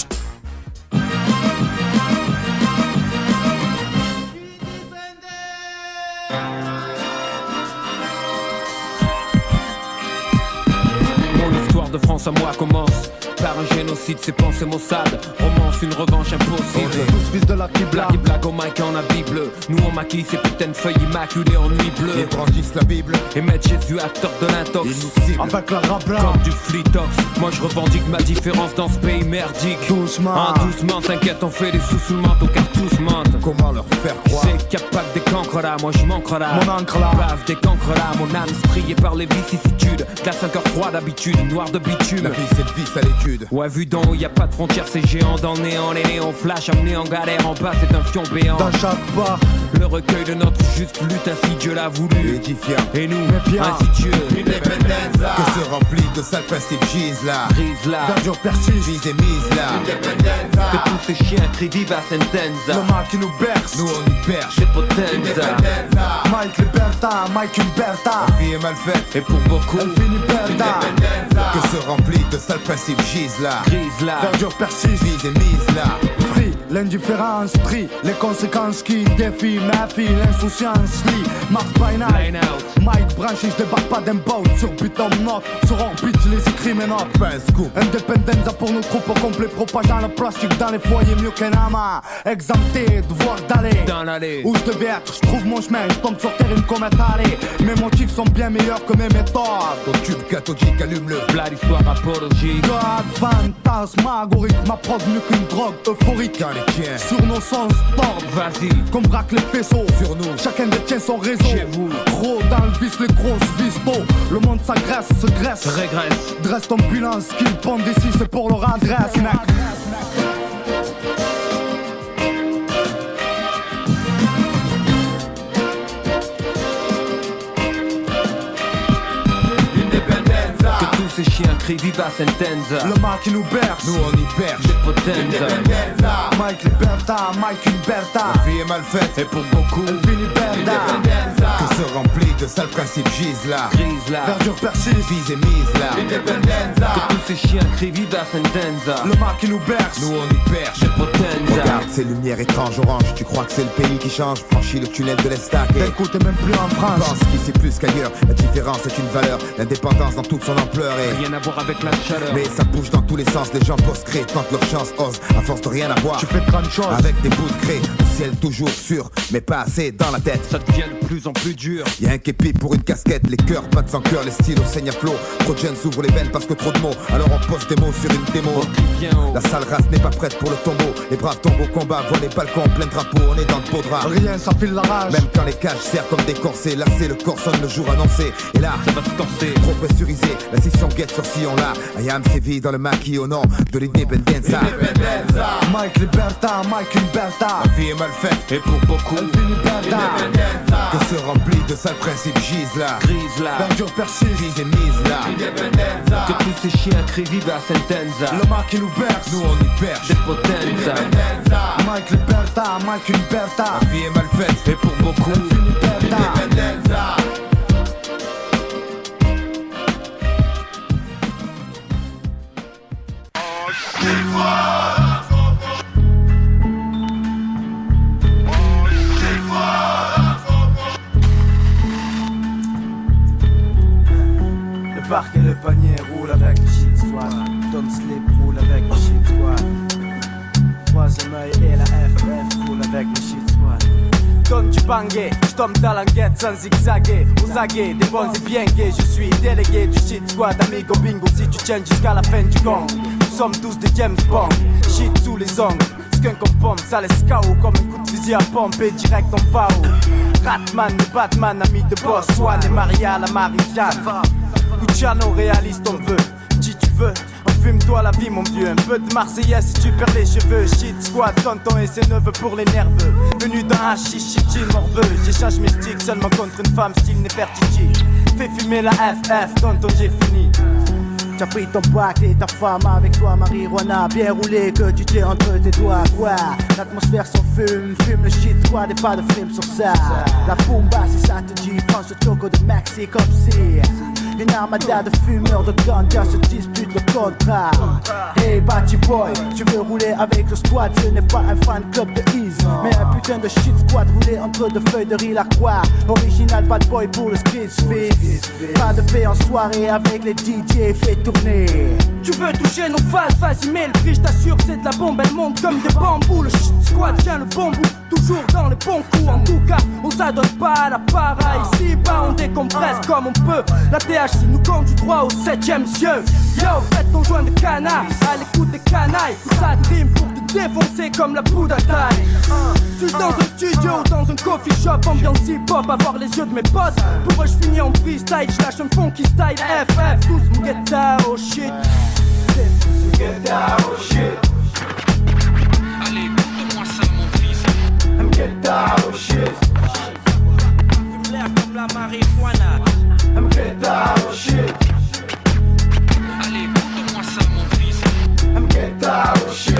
Mon histoire de France à moi commence par un génocide, c'est pensées Mossad. Romance, une revanche impossible. Tous fils de la Qibla. Blague blague au mic en habit bleu. Nous on maquille ces putains de feuilles immaculées en nuit bleue. Ils brandissent la Bible et mettent Jésus acteur de l'intox. Ils nous ciblent avec la rabla. Comme du flitox. Moi je revendique ma différence dans ce pays merdique. Doucement, doucement, t'inquiète, on fait des sous sous le manteau car tous mentent. Comment leur faire croire? C'est qu'il n'y a pas que des cancres là, moi je manque là. Mon encre là, bave des cancres là. Mon âme spriée par les vicissitudes. Glace un cœur froid d'habitude, noir de bitume. La vie c'est le vice à l'étude. d'habitude. Ouais, vu d'en haut, y a pas de frontières, c'est géant dans le néant. Les néons flash, amenés en galère, en bas, c'est un fion béant. Dans chaque bar, le recueil de notre juste lutte, ainsi Dieu l'a voulu. Édifiant. Et nous, bien. ainsi Dieu. Independenza. Que se remplit de sales principes, gise là. Brise là. verdure persiste. Vise et mise là. Independenza. Que tous ces chiens crient viva sentenza. Le mal qui nous berce. Nous on y perche. C'est potenza. Independenza. Mike Liberta, Mike Umberta. La vie est mal faite. Et pour beaucoup, Elle finit berda. Que se remplit de sales principes, gise là. grise là. Verdure persiste. Vise et mise là. Free, l'indifférence prie. Les conséquences qui défient ma fille. L'insouciance lit. Mars by night. Line out. Mike branche, je débarque pas d'un bout. Sur Python note. Sur orbite, les écrits mes notes. Pas un scoop. Independenza pour nos troupes au complet. Propageant le plastique dans les foyers mieux qu'un amas. Exempté, devoir d'aller Dans l'allée. où je devais être, je trouve mon chemin. Je tombe sur terre, une comète allée. Mes motifs sont bien meilleurs que mes méthodes. Ton tube cathodique allume-le. Plat d'histoire apologique. God, fantasmagorique, ma prod mieux qu'une drogue euphorique. Quand les tiens Sur nos sens tordent, Vas-y. comme braque les faisceaux. sur nous. Chacun détient son réseau. Chez vous. Trop dans le vice, les grosses vistos. Le monde s'agresse, se graisse. Régresse. Dresse ton bilan, ce qu'ils pondent ici, c'est pour leur adresse, mec. Que tous ces chiens crient viva sentenza. Le mal qui nous berce. Nous on y perche. C'est potenza. Mike Liberta, Mike Umberta. La vie est mal faite. Et pour beaucoup, Elle finit berda. Que se remplit de sales principes, gise là. grise là. Verdure persiste. Vise et mise là. Que tous ces chiens crient viva sentenza. Le mal qui nous berce. Nous on y perche. C'est potenza. Regarde ces lumières étranges orange. Tu crois que c'est le pays qui change? Franchis le tunnel de l'Estac et D'un coup, t'es même plus en France. pense qu'ici plus qu'ailleurs. La différence est une valeur. L'indépendance dans toute son ampleur et Rien à voir avec la chaleur. mais ça bouge dans tous les sens, les gens post-créent, tentent leur chance, osent, à force de rien avoir. Tu fais 30 choses. Avec des bouts de craie, le ciel toujours sûr, mais pas assez dans la tête. Ça devient de plus en plus dur. Y'a un képi pour une casquette, les cœurs battent sans cœur, les stylos saignent à flot. Trop de jeunes s'ouvrent les veines parce que trop de mots, alors on pose des mots sur une démo. On crie bien haut. La sale race n'est pas prête pour le tombeau, les braves tombent au combat, voient les balcons, plein de drapeaux, on est dans le beau drap. Rien, ça file la rage. Même quand les cages servent comme des corsets, lassés, le corps sonne le jour annoncé. Et là, Ça va se corser. trop pressurisé, la scission guette sur sillon là. I am sévi dans le maquis au nom de l'independenza. Mike Liberta, Mike Umberta. La vie est mal faite, Et pour beaucoup, Elle finit berda. que se remplit de sales principes, gise là. grise là. Verdure persiste. Vise et mise là. Que tous ces chiens crient viva sentenza. Le mal qui nous berce. Nous on y perche. C'est potenza. Mike Liberta, Mike Umberta. La vie est mal faite, Et pour beaucoup, Elle finit berda. Le parc et le panier roulent avec le shit squad. Tom Slip roule avec le shit squad. Troisième œil et la FF roule avec le shit squad. Comme du bangé, j'tombe dans l'enquête sans zigzaguer. Aux aguets, des bons et bien gays. Je suis délégué du shit squad, amigo bingo. Si tu tiens jusqu'à la fin du gang, nous sommes tous des James Bond. Shit sous les ongles, skunk en pompe, ça laisse KO comme un coup de fusil à pompe et direct en FAO. Ratman et Batman, ami de boss, Swan et Maria la Marie-Jeanne. Luciano, réaliste on veut, si tu veux. Fume-toi la vie mon vieux, un peu de Marseillaise si tu perds les cheveux. Shit squad, tonton et ses neveux pour les nerveux. Venu dans un chichi morveux. J'échange mes sticks seulement contre une femme style Nefertiti. Fais fumer la FF, tonton j'ai fini. T'as pris ton pack et ta femme avec toi, marijuana bien roulé que tu tiens entre tes doigts, quoi. L'atmosphère s'en fume, fume le shit squad et pas de film sur ça. La bomba si ça te dit, prends ce choco de Maxi comme si une armada de fumeurs de ganja se dispute le contrat. Hey Batty Boy, tu veux rouler avec le squad, ce n'est pas un fan club de Ease, mais un putain de shit squad roulé entre deux feuilles de riz la croix. Original bad boy pour le skid fix. Pas de paix en soirée avec les DJ, fait tourner. Tu veux toucher nos phases, vas-y mets le prix, je t'assure c'est de la bombe, elle monte comme des bambous. Le shit squad tient le bon bout, toujours dans les bons coups. En tout cas, on s'adonne pas à la para. Ici bas on décompresse comme on peut. La THC nous conduit droit au 7ème cieux. Yo, faites ton joint de canard, à l'écoute des canailles. Ça trime pour te défoncer comme la poudre à taille. Je suis dans un studio, dans un coffee shop, ambiance hip-hop, avoir les yeux de mes potes. Pour eux je finis en freestyle, je lâche un funky style FF. Tous mon get oh shit. get out shit. Allez, écoute-moi ça, mon fils. I'm get out shit. L'air comme la marijuana. I'm get out shit. Allez, écoute-moi ça, mon fils. I'm get out shit.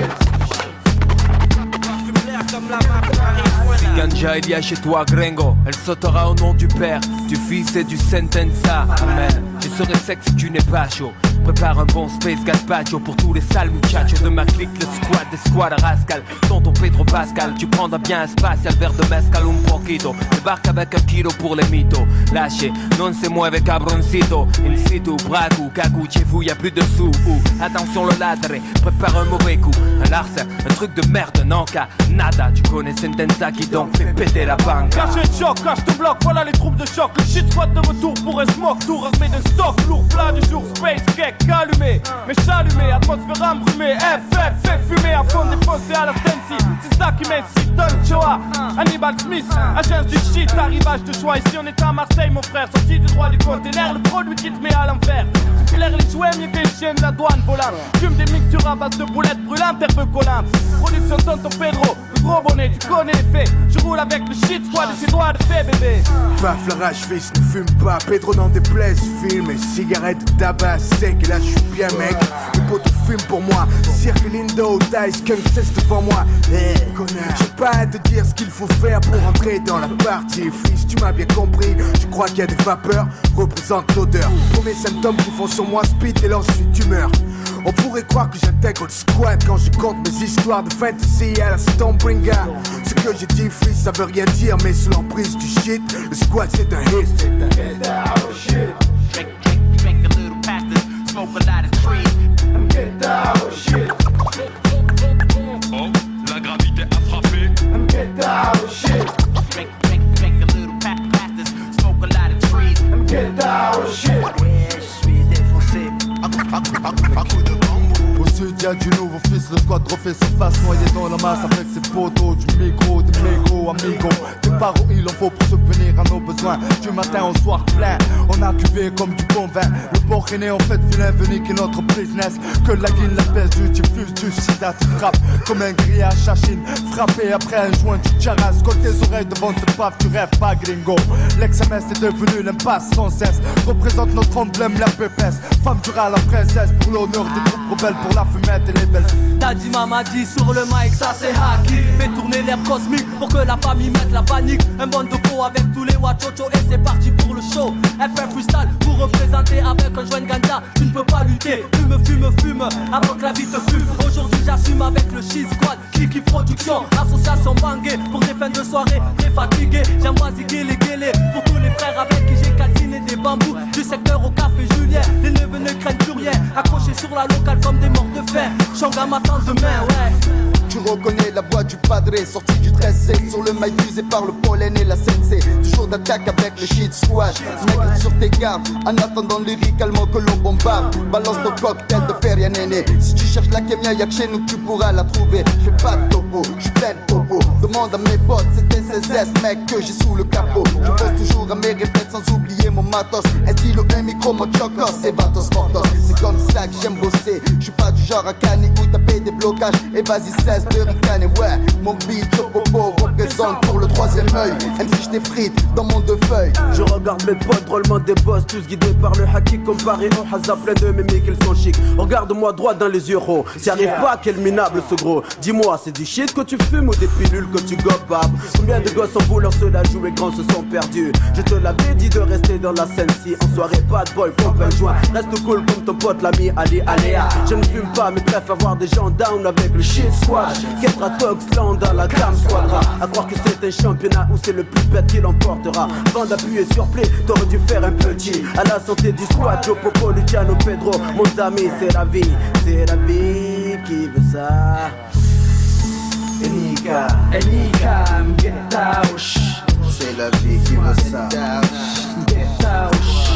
L'air comme la marijuana. Ganja il y a chez toi gringo, elle sautera au nom du Père, du Fils et du Sentenza. Amen. Je serai sec si tu n'es pas chaud. Prépare un bon space gazpacho pour tous les sales muchachos de ma clique, le squad des squads rascal. Tonton Pedro Pascal, tu prendras bien un spatial verre de mezcal un poquito. Débarque avec un kilo pour les mythos. Lâchez, non c'est moi avec cabroncito. In situ, braco, cagou, chez vous y'a plus de sous. Attention le ladré, prépare un mauvais coup. Un larcin, un truc de merde, non qu'à nada. Tu connais Sentenza qui donc fait péter la banque. Cache le choc, cache ton bloc, voilà les troupes de choc. Le shit squad de retour pour un smoke tour armé de stock lourd, plat du jour, space cake allumé, mais chalumé, atmosphère embrumée, fait fumer à fond défoncé à la Sensi. C'est ça qui m'incite, Don Choa, Hannibal Smith, agence du shit, arrivage de choix. Ici on est à Marseille mon frère, sorti du droit du container, le produit qui te met à l'enfer. Tu flaires les jouets mieux que les chiens de la douane volante. Fume des mixtures à base de boulettes brûlantes, herbe collante. Production Tonton Pedro, le gros bonnet, tu connais les faits. Je roule avec le shit squad et ses doigts de fait bébé. Paf la rage fils, ne fume pas, Pedro n'en déplaise, filme et cigarette, tabac sec. Et là je suis bien mec, les potes fument pour moi. Cirque Lindo, Dice, Kung cesse devant moi. J'ai pas à te dire ce qu'il faut faire pour entrer dans la partie. Fils, tu m'as bien compris, je crois qu'il y a des vapeurs, représente l'odeur. Premier symptômes qui font sur moi speed et l'ensuite tumeur. On pourrait croire que j'intègre le squat quand je compte mes histoires de fantasy à la Stormbringer. Ce que j'ai dit, fils, ça veut rien dire, mais sous l'emprise du shit, le squat c'est un hit. Get out shit. Drink a little pastors, smoke a lot of trees. I'm get out shit. Oh, la gravité a frappé. I'm get out shit. Drink a little pastors, smoke a lot of trees. I'm get out shit. Yeah, je suis défoncé. À coup de bambou. Au sud y'a du nouveau fils, le squad refait surface, noyé dans la masse avec ses poteaux, du micro, des mégots, amigos. Des barreaux il en faut pour subvenir à nos besoins. Du matin au soir plein, on a cuvé comme du bon vin. Le port est né en fait vilain, venu qui est notre business. Que la guine, la peste, du diffuse, du sida, tu frappes comme un grillage chachine. Frappé après un joint, tu charasses. Colle tes oreilles devant tes baffes, tu rêves pas gringo. L'ex-MS est devenu l'impasse sans cesse. Représente notre emblème, la pépesse. Femme durale, la princesse, pour l'honneur des troupes rebelles, pour la fumette et les belles. Daddy m'a dit sur le mic, ça c'est hacky. Fais tourner l'air cosmique pour que la famille mette la panique. Un bon de peau avec tous les wachocho et c'est parti pour le show. FR freestyle pour représenter avec un joint de ganja. Tu ne peux pas lutter, fume avant que la vie te fume. Aujourd'hui j'assume avec le shit squad, Kiki Production, association bangée pour des fins de soirée, très fatigué. J'envoie ziguer les guélés pour tous les frères avec qui j'ai calciné des bambous. Du secteur au café Julien, les neveux ne craignent plus rien. Accrochés sur la locale comme des morts de faim. Changa m'attend demain, ouais. Tu reconnais la voix du padré, sorti du 13C. Sur le mic usé par le pollen et la sensei. Toujours d'attaque avec le shit squad. Mec sur tes gardes, en attendant lyricalement que l'on bombarde. Balance ton cocktail de feria néné. Si tu cherches la kémia, y'a que chez nous que tu pourras la trouver. J'fais pas de topo, j'suis plein de popo. Demande à mes potes, c'était CSS mec que j'ai sous le capot. Je pense toujours à mes répètes sans oublier mon matos. Un stylo, un micro, mon chocos, c'est Vatos Mortos. C'est comme ça que j'aime bosser. J'suis pas du genre à canner ou taper des blocages. Et vas-y cesse de ricaner, ouais. Mon beat, Chocobo représente pour le troisième œil. Même si j't'ai frites dans mon deux feuilles. Je regarde mes potes, drôlement des boss, tous guidés par le haki comparé au hasard, plein de mémés qu'ils sont chics. Regarde-moi droit dans les yeux, oh. S'y arrive pas, quel minable ce gros. Dis-moi, c'est du shit que tu fumes ou des pilules que tu gobes? Combien de gosses en voulant se la jouer grands se sont perdus? Je te l'avais dit de rester dans la scène si en soirée pas de boy, pompe un joint. Reste cool comme ton pote l'ami Ali Aléa. Je ne fume pas mais bref avoir des gens down avec le shit squad. Ketra Toxland dans la gamme squadra. À croire que c'est un championnat où c'est le plus bête qui l'emportera. Avant d'appuyer sur play, t'aurais dû faire un petit. À la santé du squad, Joe Popo, Luciano Pedro. Mon ami, c'est la vie qui veut ça. Enika, get out. c'est la vie qui veut ça. Get out.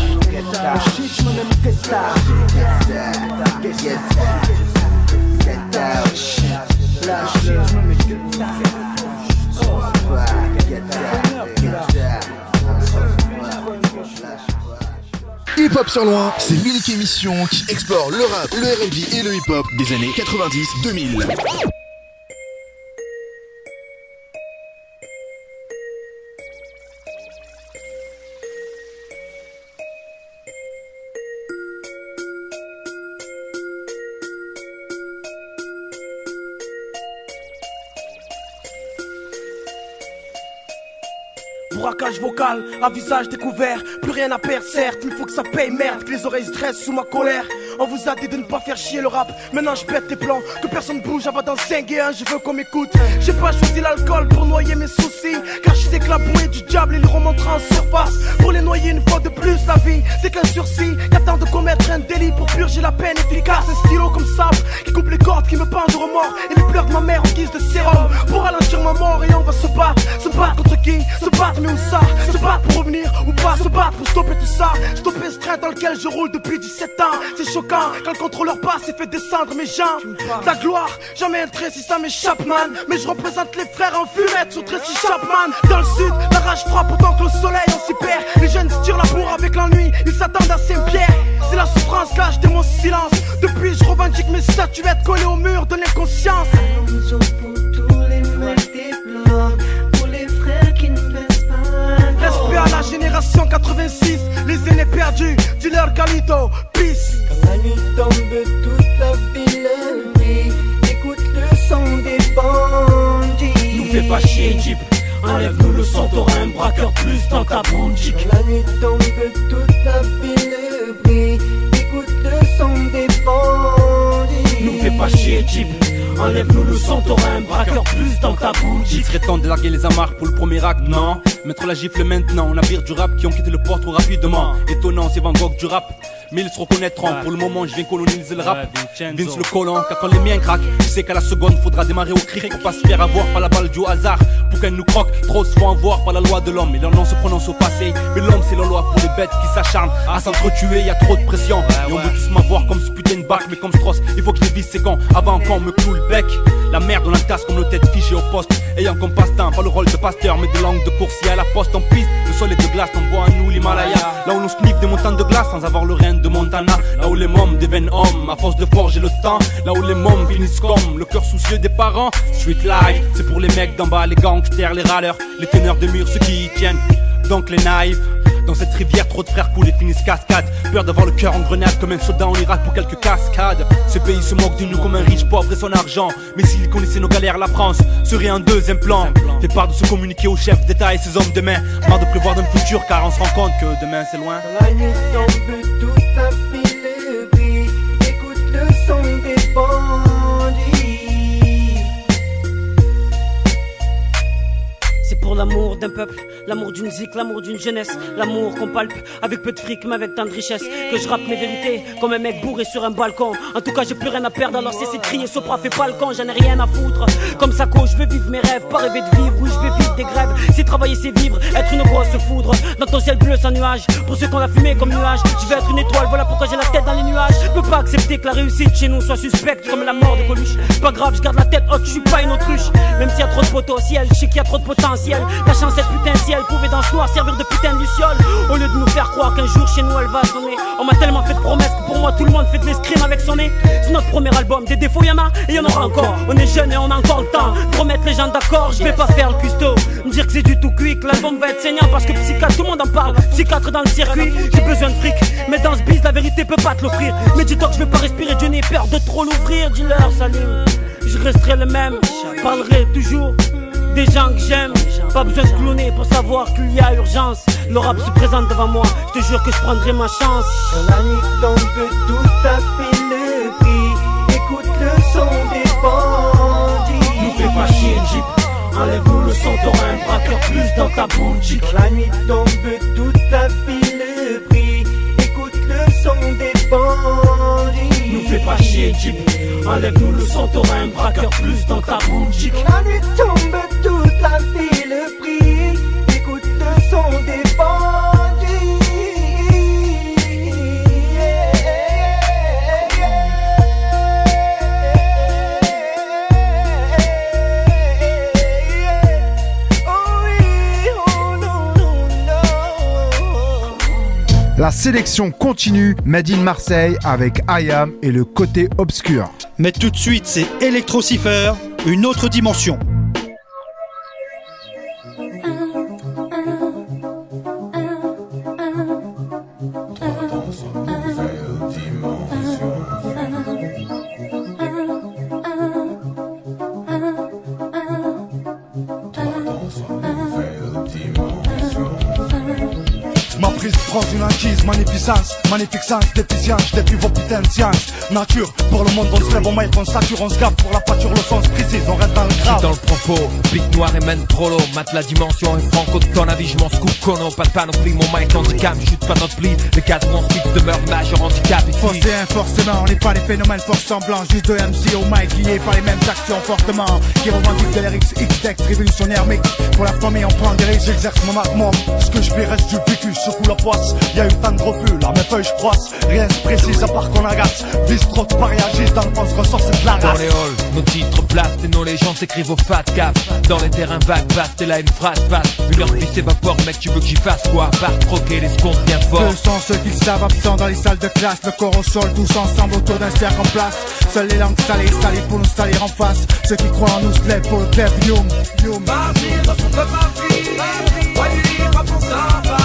Shit, mon ami, get out. Get out. La shit, mon ami, get Get out. Hip-Hop sur loin, c'est l'unique émission qui explore le rap, le R&B et le hip-hop des années 90-2000. Braquage vocal, à visage découvert, plus rien à perdre certes, il faut que ça paye merde, que les oreilles se dressent sous ma colère. On vous a dit de ne pas faire chier le rap, maintenant je pète les plans, que personne bouge avant dans 5 et 1, je veux qu'on m'écoute. J'ai pas choisi l'alcool pour noyer mes soucis, car je sais que la bouée du diable il remontera en surface. Pour les noyer une fois de plus, la vie c'est qu'un sursis, qu'attend de commettre un délit pour purger la peine efficace. Un stylo comme sable, qui coupe les cordes, qui me peint de remords, et les pleurs de ma mère en guise de sérum, pour ralentir ma mort. Et on va se battre contre qui? Se battre mais où ça? Se battre pour revenir ou pas? Se battre pour stopper tout ça? Stopper ce train dans lequel je roule depuis 17 ans. C'est choquant quand le contrôleur passe et fait descendre mes jambes. Ta gloire, jamais un trait si ça m'échappe man. Mais je représente les frères en fumette sur Tracy Chapman. Dans le sud, la rage frappe autant que le soleil on s'y perd. Les jeunes se tirent la bourre avec l'ennui, ils s'attendent à Saint-Pierre. C'est la souffrance, lâche de mon silence. Depuis je revendique mes statuettes collées au mur de l'inconscience. Pour tous les mecs des blocs, pour les frères qui ne baissent pas. Respect à la génération 86, les aînés perdus, dealer Calito, peace. Quand la nuit tombe, toute la ville brille. Écoute le son des bandits. Nous fais pas chier, Jeep. Enlève-nous le son, t'auras un braqueur plus dans ta boutique. Quand la nuit tombe, toute la ville brille. Écoute le son des bandits. Nous fais pas chier, Jeep. Enlève-nous le son, t'auras un braqueur plus dans ta bouche. Il serait temps de larguer les amarres pour le premier acte, non? Mettre la gifle maintenant, navire du rap qui ont quitté le port trop rapidement. Étonnant, c'est Van Gogh du rap, mais ils se reconnaîtront. Pour le moment, je viens coloniser le rap. Vince le colon, car quand les miens craquent, je sais qu'à la seconde, faudra démarrer au cri pour pas se faire avoir par la balle du hasard. Pour qu'elle nous croque, trop se font avoir par la loi de l'homme. Et leur nom se prononce au passé, mais l'homme c'est la loi pour les bêtes qui s'acharnent à s'entretuer. Y a trop de pression, et on veut tous m'avoir comme ce putain de bac, mais comme Strauss, il faut que je les vise c'est quand, avant qu'on me cloue le bec. La merde on la tasse comme nos têtes fichées au poste, ayant comme passe-temps pas le rôle de pasteur mais de langue de coursier à la poste en piste. Le sol est de glace, on voit à nous l'Himalaya. Là où l'on sniffe des montagnes de glace sans avoir le rein de Montana. Là où les mômes deviennent hommes à force de forger le temps. Là où les mômes finissent comme le cœur soucieux des parents. Street life, c'est pour les mecs d'en bas, les gangsters, les râleurs, les teneurs de murs, ceux qui y tiennent. Donc les naïfs. Dans cette rivière, trop de frères coulent et finissent cascade. Peur d'avoir le cœur en grenade comme un soldat en Irak pour quelques cascades. Ce pays se moque de nous comme un riche pauvre et son argent. Mais s'il connaissait nos galères, la France serait un deuxième plan. Fait part de se communiquer aux chefs d'État et ses hommes de main. Marre de prévoir d'un futur car on se rend compte que demain c'est loin. La nuit tombe, toute la ville brille. Écoute le son des bandits. C'est pour l'amour d'un peuple, l'amour d'une zik, l'amour d'une jeunesse, l'amour qu'on palpe avec peu de fric mais avec tant de richesse, que je rappe mes vérités comme un mec bourré sur un balcon. En tout cas j'ai plus rien à perdre alors cessez de crier Sopra fait pas le con, j'en ai rien à foutre. Comme Sako je veux vivre mes rêves, pas rêver de vivre, oui je vais vivre des grèves. Si travailler c'est vivre, être une grosse foudre dans ton ciel bleu sans nuage. Pour ceux qu'on a fumé comme nuage, je vais être une étoile, voilà pourquoi j'ai la tête dans les nuages. Je peux pas accepter que la réussite chez nous soit suspecte comme la mort de Coluche. Pas grave, je garde la tête haute, je suis pas une autruche. Même s'il y a trop de potentiel, je sais qu'il y a trop de potentiel. La chance cette putain de ciel pouvait dans ce noir servir de putain de luciole. Au lieu de nous faire croire qu'un jour chez nous elle va sonner. On m'a tellement fait de promesses que pour moi tout le monde fait de l'escrime avec son nez. C'est notre premier album, des défauts y'en a et y'en aura encore. On est jeunes et on a encore le temps de remettre les gens d'accord. Je vais pas faire le custo, me dire que c'est du tout cuit, que l'album va être saignant parce que psychiatre tout le monde en parle. Psychiatre dans le circuit, j'ai besoin de fric, mais dans ce bise la vérité peut pas te l'offrir. Mais dis-toi que je vais pas respirer, Dieu n'ai peur de trop l'ouvrir. Dis-leur salut, je resterai le même, parlerai toujours des gens que j'aime, pas besoin de cloner pour savoir qu'il y a urgence. Le rap se présente devant moi, je te jure que je prendrai ma chance. Quand la nuit tombe, toute la ville brille. Écoute le son des bandits. Nous fais pas chier, Jeep. Enlève-nous le son, t'auras un braqueur plus dans ta boutique. Quand la nuit tombe, toute la ville brille. Écoute le son des bandits. Nous fais pas chier, Jeep. Enlève-nous le son, t'auras un braqueur plus dans ta boutique. La nuit tombe, toute la ville brille. Écoute le son des bandits. La sélection continue, Made in Marseille avec IAM et le côté obscur. Mais tout de suite, c'est Electro Cipher, une autre dimension. Ma prise prend une hantise, magnificence, magnificence, déficience, je défie vos putains de sciences. Nature, pour le monde on se lève, on maille, on sature, on se gaffe, pour la pâture le sens précise, on reste dans le grave. J'suis dans le propos, pique noir et mène trop l'eau, mate la dimension et franco de ton avis, je m'en scoop cono, pas de panoplie, mon mic handicap, chute pas notre pli, les cadres on fixe demeure majeur handicap ici. Forcément, forcément, on n'est pas les phénomènes force semblants, juste deux MC au mic liés par les mêmes actions fortement, qui revendiquent de l'RX, X-Dex, révolutionnaire mix, pour la famille on prend des risques, j'exerce mon art, ce que je fais reste du vécu, secoue la poisse, y'a eu tant de refus, là mes feuilles je froisse, rien se précise à part qu'on agace, vise trop de paris agissent, dans le fond se ressort c'est de la race. Dans les halls, nos titres blastent et nos légendes s'écrivent au fat cap, dans les terrains vagues vastes et là une phrase passe, une heure vie s'évapore, mec tu veux que j'y fasse quoi, à part troquer les secondes bien fort. Que sont ceux qui savent absents dans les salles de classe, le corps au sol, tous ensemble autour d'un cercle en place, seules les langues salées, salées pour nous salir en face, ceux qui croient en nous se lèvent pour le club, youm, youm. Ma vie, dans son peuple, ma vie, voyez les rap on s'en va.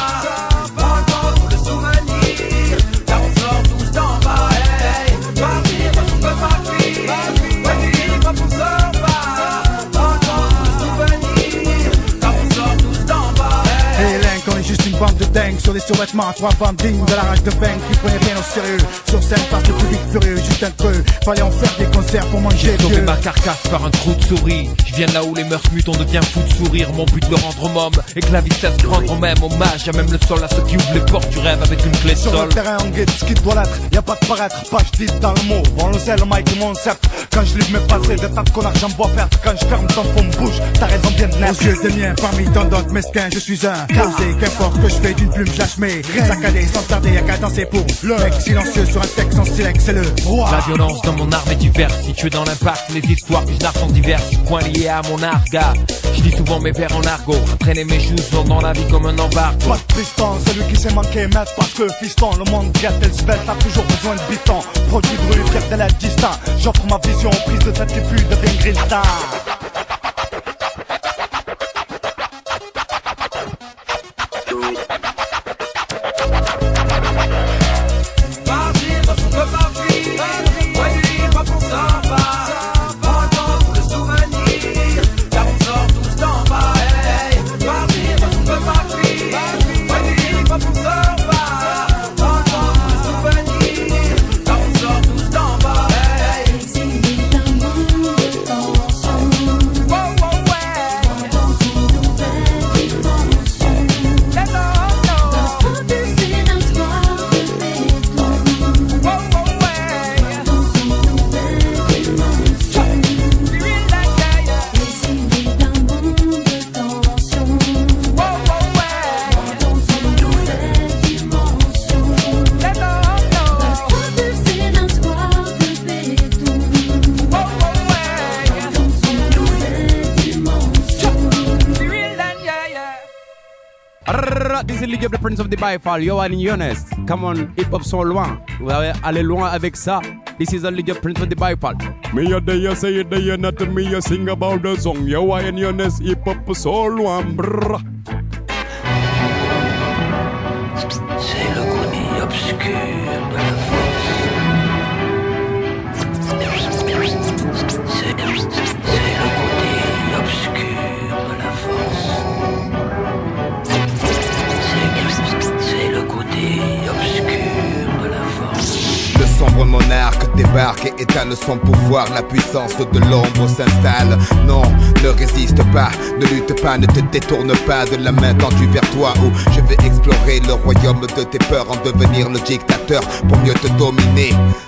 Bande de dingues sur des survêtements, trois bandes dignes de la rage de vaincre qui prenaient rien au sérieux. Sur scène face le public furieux, juste un creux. Fallait en faire des concerts pour manger Sauver ma carcasse par un trou de souris. Je viens de là où les mœurs mutent, on devient fou de sourire. Mon but de le rendre homme et que la vitesse rendre même hommage à même le sol à ceux qui ouvrent les portes du rêve avec une clé de sol. Sur le terrain on guide ce qui doit l'être, y'a pas de paraître, page 10 dans le mot. On le sait le mic et mon sceptre. Quand je livre mes passés, des tas de connards j'en bois perdre. Quand je ferme ton fond me bouge, t'as raison bien de naître. Aux yeux des miens, parmi tant d'autres mesquins, je suis un posé, qu'importe que je fais d'une plume, lâche mes saccadé sans tarder, y'a qu'à danser pour le mec silencieux sur un texte en silex, c'est le roi. La violence dans mon arme est diverse, située dans l'impact, les histoires que je narre sont diverses, points liés à mon arga. Je lis souvent mes vers en argot, entraîner mes choses sont dans la vie comme un embargo. Pas de piston, celui qui s'est manqué maître parce que fiston, le monde guette et le svelte a toujours besoin de biton. Produit de rue, fier de l'être distant, j'offre ma vision, prise de tête qui pue, devient gristant. This is League of the Prince of the Bifal, Yohan and Younes. Come on, hip-hop sont loin. Vous allez aller loin avec ça. This is the League of the Prince of the Bifal. Me a day say it day not me a sing about the song. Yohan and Younes, hip-hop so loin. Brrr. C'est le côté obscur de la force. C'est le côté obscur de la force. C'est le côté obscur de la force. Le sombre monarque débarque et étale son pouvoir. La puissance de l'ombre s'installe. Non, ne résiste pas, ne lutte pas, ne te détourne pas de la main tendue vers toi. Où je vais explorer le royaume de tes peurs, en devenir le dictateur pour mieux te dominer.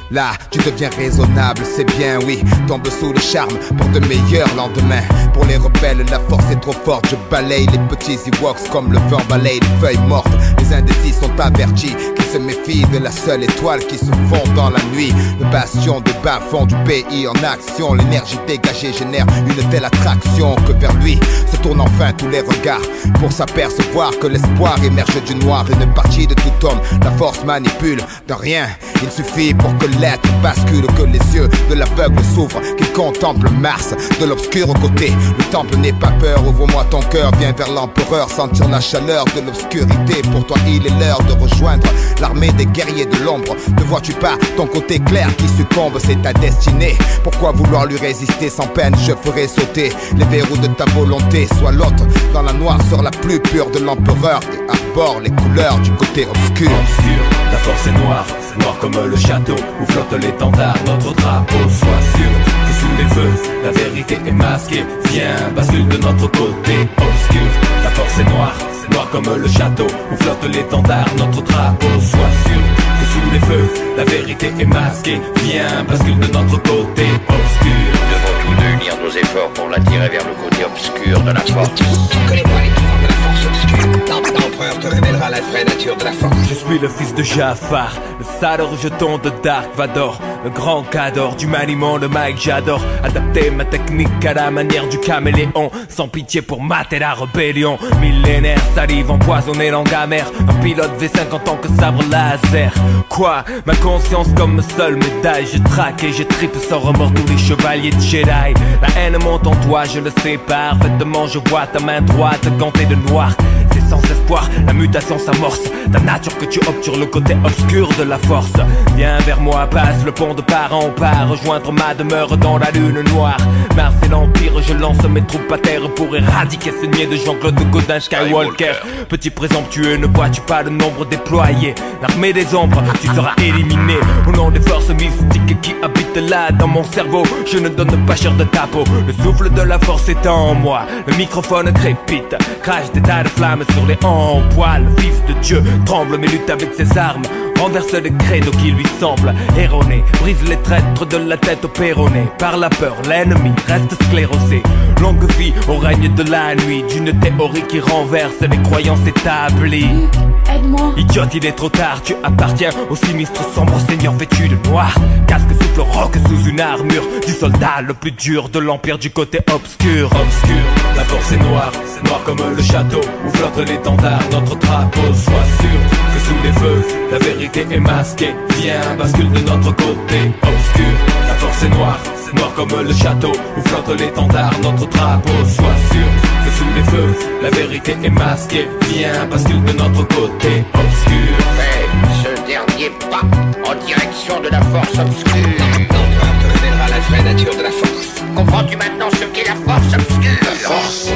Là, tu deviens raisonnable, c'est bien, oui. Tombe sous le charme pour de meilleurs lendemains. Pour les rebelles, la force est trop forte. Je balaye les petits Ewoks comme le vent balaye les feuilles mortes. Les indécis sont avertis qu'ils se méfient de la seule étoile qui se fond dans la nuit. Le bastion de bas-fond du pays en action. L'énergie dégagée génère une telle attraction que vers lui se tournent enfin tous les regards pour s'apercevoir que l'espoir émerge du noir. Une partie de tout homme, la force manipule de rien. Il suffit pour que l'être bascule, que les yeux de l'aveugle s'ouvrent, qu'il contemple Mars de l'obscur côté. Le temple n'est pas peur, ouvre-moi ton cœur, viens vers l'empereur, sentir la chaleur de l'obscurité. Pour toi il est l'heure de rejoindre l'armée des guerriers de l'ombre. Ne vois-tu pas ton côté clair qui succombe, c'est ta destinée. Pourquoi vouloir lui résister sans peine? Je ferai sauter les verrous de ta volonté. Sois l'autre dans la noirceur la plus pure de l'empereur et arbore les couleurs du côté obscur. La force est noire, noire comme le château où flotte l'étendard, notre drapeau. Sois sûr que sous les feux, la vérité est masquée. Viens, bascule de notre côté obscur. La force est noire, noire comme le château où flotte l'étendard, notre drapeau. Sois sûr que sous les feux, la vérité est masquée. Viens, bascule de notre côté obscur. Nous devons tous deux unir nos efforts pour l'attirer vers le côté obscur de la force. Tu connais pas les pouvoirs de la force obscure. L'empereur te révélera la vraie nature de la force. Je suis le fils de Jafar, le sale rejeton de Dark Vador, le grand cador du maniement de Mike. J'adore adapter ma technique à la manière du caméléon, sans pitié pour mater la rébellion. Millénaire, salive empoisonnée, langue amère, un pilote V5 en tant que sabre laser. Quoi? Ma conscience comme seule médaille. Je traque et je tripe sans remords tous les chevaliers de Jedi. La haine monte en toi, je le sais parfaitement. Je vois ta main droite gantée de noir. C'est sans espoir, la mutation s'amorce. Ta nature que tu obtures le côté obscur de la force. Viens vers moi, passe le pont de part en part, rejoindre ma demeure dans la lune noire. Mars et l'Empire, je lance mes troupes à terre pour éradiquer ce niais de Jean-Claude Godin Skywalker. Petit présomptueux, ne vois-tu pas le nombre déployé? L'armée des ombres, tu seras éliminé. Au nom des forces mystiques qui habitent là dans mon cerveau, je ne donne pas cher de ta peau. Le souffle de la force est en moi, le microphone crépite, crache des tas de flammes sur les en poil. Fils de Dieu tremble mais lutte avec ses armes, renverse les credos qui lui semblent erronés, brise les traîtres de la tête au péroné. Par la peur, l'ennemi reste sclérosé. Longue vie au règne de la nuit, d'une théorie qui renverse les croyances établies. Aide-moi. Idiote, il est trop tard, tu appartiens au sinistre sombre seigneur vêtu de noir. Casque souffle roc sous une armure du soldat le plus dur de l'empire du côté obscur. Obscur, la force est noire comme le château où flotte l'étendard, notre drapeau. Sois sûr que sous les feux, la vérité est masquée. Viens, bascule de notre côté obscur. La force est noire comme le château où flotte l'étendard, notre drapeau. Sois sûr que sous les feux, la vérité est masquée. Viens, bascule de notre côté obscur. Fais ce dernier pas en direction de la force obscure. L'empereur te révélera la vraie nature de la force. Comprends-tu maintenant ce qu'est la force obscure? La force.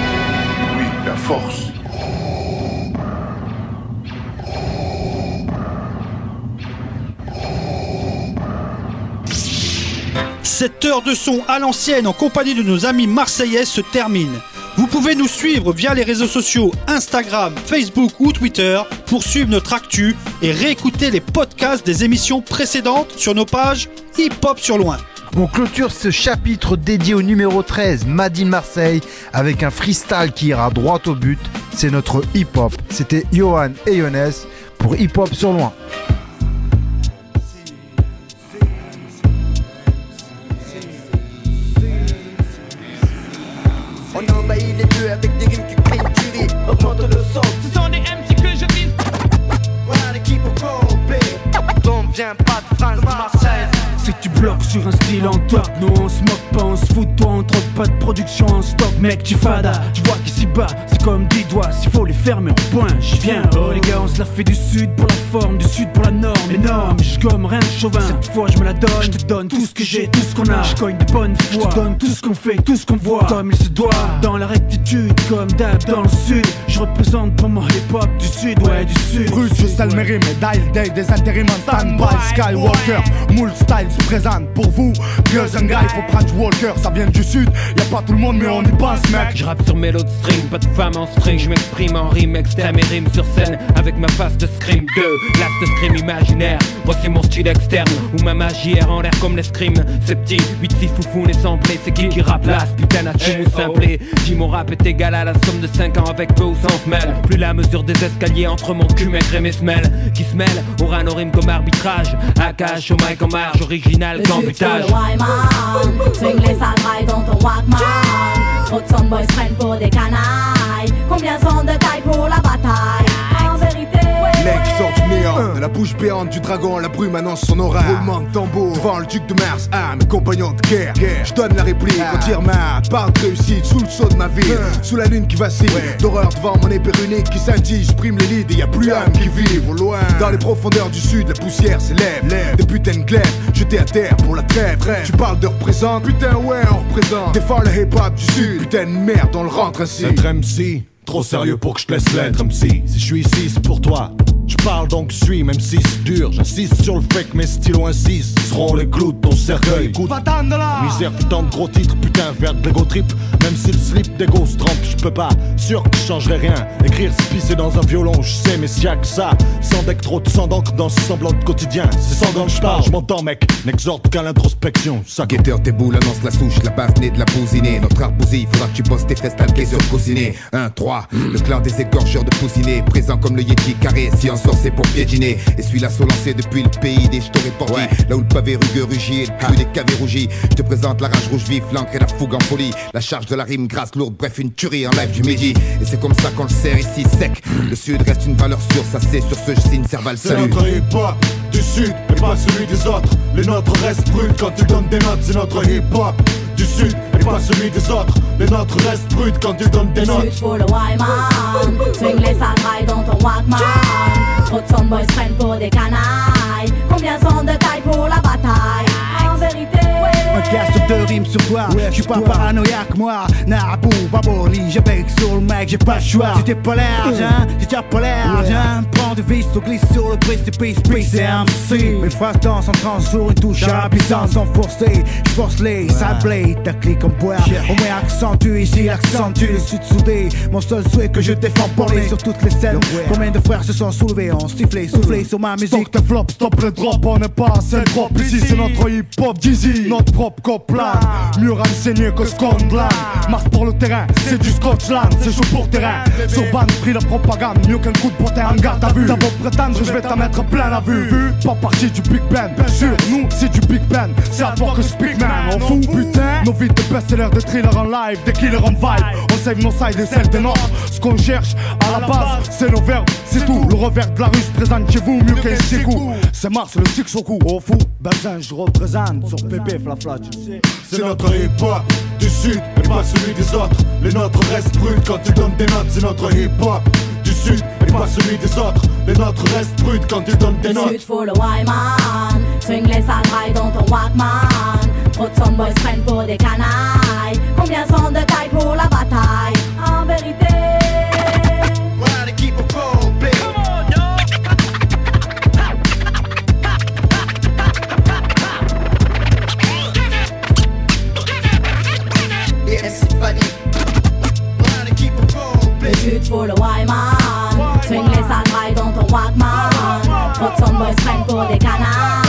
Oui, la force. 7 heures de son à l'ancienne en compagnie de nos amis marseillais se termine. Vous pouvez nous suivre via les réseaux sociaux Instagram, Facebook ou Twitter pour suivre notre actu et réécouter les podcasts des émissions précédentes sur nos pages Hip Hop sur Loin. On clôture ce chapitre dédié au numéro 13, Made in Marseille, avec un freestyle qui ira droit au but. C'est notre Hip Hop. C'était Johan et Younes pour Hip Hop sur Loin. On envahit les lieux avec des rimes qui crient, qui rient, augmente le son. Ce sont des MC que je vise. Voilà l'équipe au complet. On vient pas de France, de Marseille. Si tu bloques sur un style en top, nous on se moque pas, on se fout de toi, on troque pas de production en stock. Mec, tu fada, tu vois qu'ici bas, c'est comme 10 doigts, s'il faut les fermer on point, j'y viens. Oh les gars, on se la fait du sud pour la forme, du sud pour la norme. Énorme, j'gomme rien de chauvin, cette fois je me la donne. Je te donne tout ce que j'ai, tout ce qu'on a. J'cogne de bonne foi, je te donne tout ce qu'on fait, tout ce qu'on voit. Comme il se doit, dans la rectitude, comme d'hab dans le sud. Je représente pour moi l'époque du sud, ouais du sud. Bruce, je salmerai médaille day des intérims en stand-by. Skywalker, moule style, se présente pour vous. Girls and guys, faut prendre du Walker, ça vient du sud. Y'a pas tout le monde mais on y pense mec. Je rappe sur mélo de string, pas de femme en string. Je m'exprime en rime extrême et rime sur scène avec ma face de scream 2, last scream imaginaire. Voici mon style externe où ma magie est en l'air comme l'escrime. C'est petit, 8-6 foufou n'est semblé. C'est qui rappe là, ce putain à chimou simplé. Si mon rap est égal à la somme de 5 ans avec peu ou sans semelle. Plus la mesure des escaliers entre mon cul maigre et mes semelles qui se mêlent aura nos rimes comme arbitrage. AKH au mic en marge, original qu'en butage. Swing les sales dans ton Walkman. Trop de sonboys prennent pour des canailles. Combien sont de taille pour la bataille? En vérité, Mec sort du néant, de la bouche béante du dragon, la brume annonce son aura. Roulement de tambour, devant le duc de Mars, mes compagnons de guerre. Je donne la réplique, retire ma part de réussite sous le saut de ma ville. Sous la lune qui vacille, d'horreur devant mon épée runique qui scintille. J'prime les leads et y'a plus âme qui vivent au loin. Dans les profondeurs du sud, la poussière s'élève. Des putains de glaives, jetés à terre pour la trêve. Tu parles de représente, putain ouais on représente. Défends le hip-hop du sud, putain de merde on le rentre ainsi. Être MC, trop sérieux pour que je te laisse l'être MC. Si je suis ici c'est pour toi. Je parle donc je suis, même si c'est dur. J'insiste sur le fait que mes stylos insistent. Ils seront les clous de ton cercueil. Écoute, misère fut tant de gros titres, putain, faire de l'ego trip. Même si le slip d'ego se trempe, je peux pas. Sûr que je changerai rien. Écrire c'est pisser dans un violon, je sais, mais s'il y a que ça. Sans deck, trop de sang d'encre dans ce semblant de quotidien. C'est sans dents que je parle, je m'entends mec. N'exhorte qu'à l'introspection. Ça guetteur tes boules annonce la souche, la base née de la bousinée. Notre arbousie, faudra que tu bosses tes fesses talquées sur cousiné. 1, 3, le clan des égorgeurs de pousiné. Présent comme le Yeti carré, si on sort c'est pour piétiner. Et suis l'assaut lancé depuis le pays des jetorés portis. Là où le pavé rugueux rugit et le cul des cavés rougis. Je te présente la rage rouge vif, l'encre et la fougue en folie. La charge de la rime grasse, lourde, bref une tuerie en live du midi. Et c'est comme ça qu'on le sert ici sec. Le sud reste une valeur sûre, ça c'est sur ce je signe Serval c'est salut. notre hip-hop du sud et pas celui des autres. Les nôtres restent bruts quand tu donnes des notes. C'est notre hip-hop du sud et pas celui des autres. Les nôtres restent bruts quand tu donnes des notes. Du sud pour le Wyman. Swing les sales dans ton Walkman. Trop de sonboys prennent pour des canailles. Combien sont de taille pour la bataille? En vérité, un casque de rimes sur toi, j'suis pas paranoïaque moi. Nabou, baboli, j'abec sur le mec, j'ai pas le choix. Si t'es pas large, hein, si t'as pas large, hein. Prends de vis, on glisse sur le précipice, c'est MC. Mes phrases dansent en trans sur une touche à la puissance sans forcer. J'force les sablés, ta clique en bois. On met accentue ici, accentue le sud soudé. Mon seul souhait que je défends parler sur toutes les scènes. Combien de frères se sont soulevés, ont sifflé, soufflé sur ma musique. Stop tes flops, stop le drop, on n'est pas assez le drop. Ici c'est notre hip-hop, Dizzy, notre propre coplan. Mieux renseigné que Scotland. Marche pour le terrain, c'est du Scotland, c'est chaud pour terrain. Sur bande, pris la propagande, mieux qu'un coup de potin en garde à vue. T'as beau prétendre, je vais t'en mettre plein la vue. Pas parti du Big Ben, sur nous c'est du Big Ben. C'est à toi que je speak man, on fout putain. Nos vies de best-sellers, des thrillers en live, des killers en vibe. On save nos sides et celles des nôtres. Ce qu'on cherche à la base, c'est nos verbes, c'est tout. Le revers de la rue se présente chez vous, mieux qu'un Chikou. C'est Mars, le Sixoku, au fou. Bazin, je représente sur Pépé, Flafla, tu sais. C'est notre hip-hop du sud et pas celui des autres. Les nôtres restent bruts quand tu donnes des notes. C'est notre hip-hop du sud et pas celui des autres. Les nôtres restent bruts quand tu donnes des notes. Du sud pour le Wyman. Swing les sales dans ton Walkman. Trop de sonboys prennent pour des canailles. Combien sont de taille pour la bataille? En vérité, keep it cold, baby. le sud pour le Wyman. Swing les sales dans ton Walkman. Trop de sonboys prennent pour des canailles.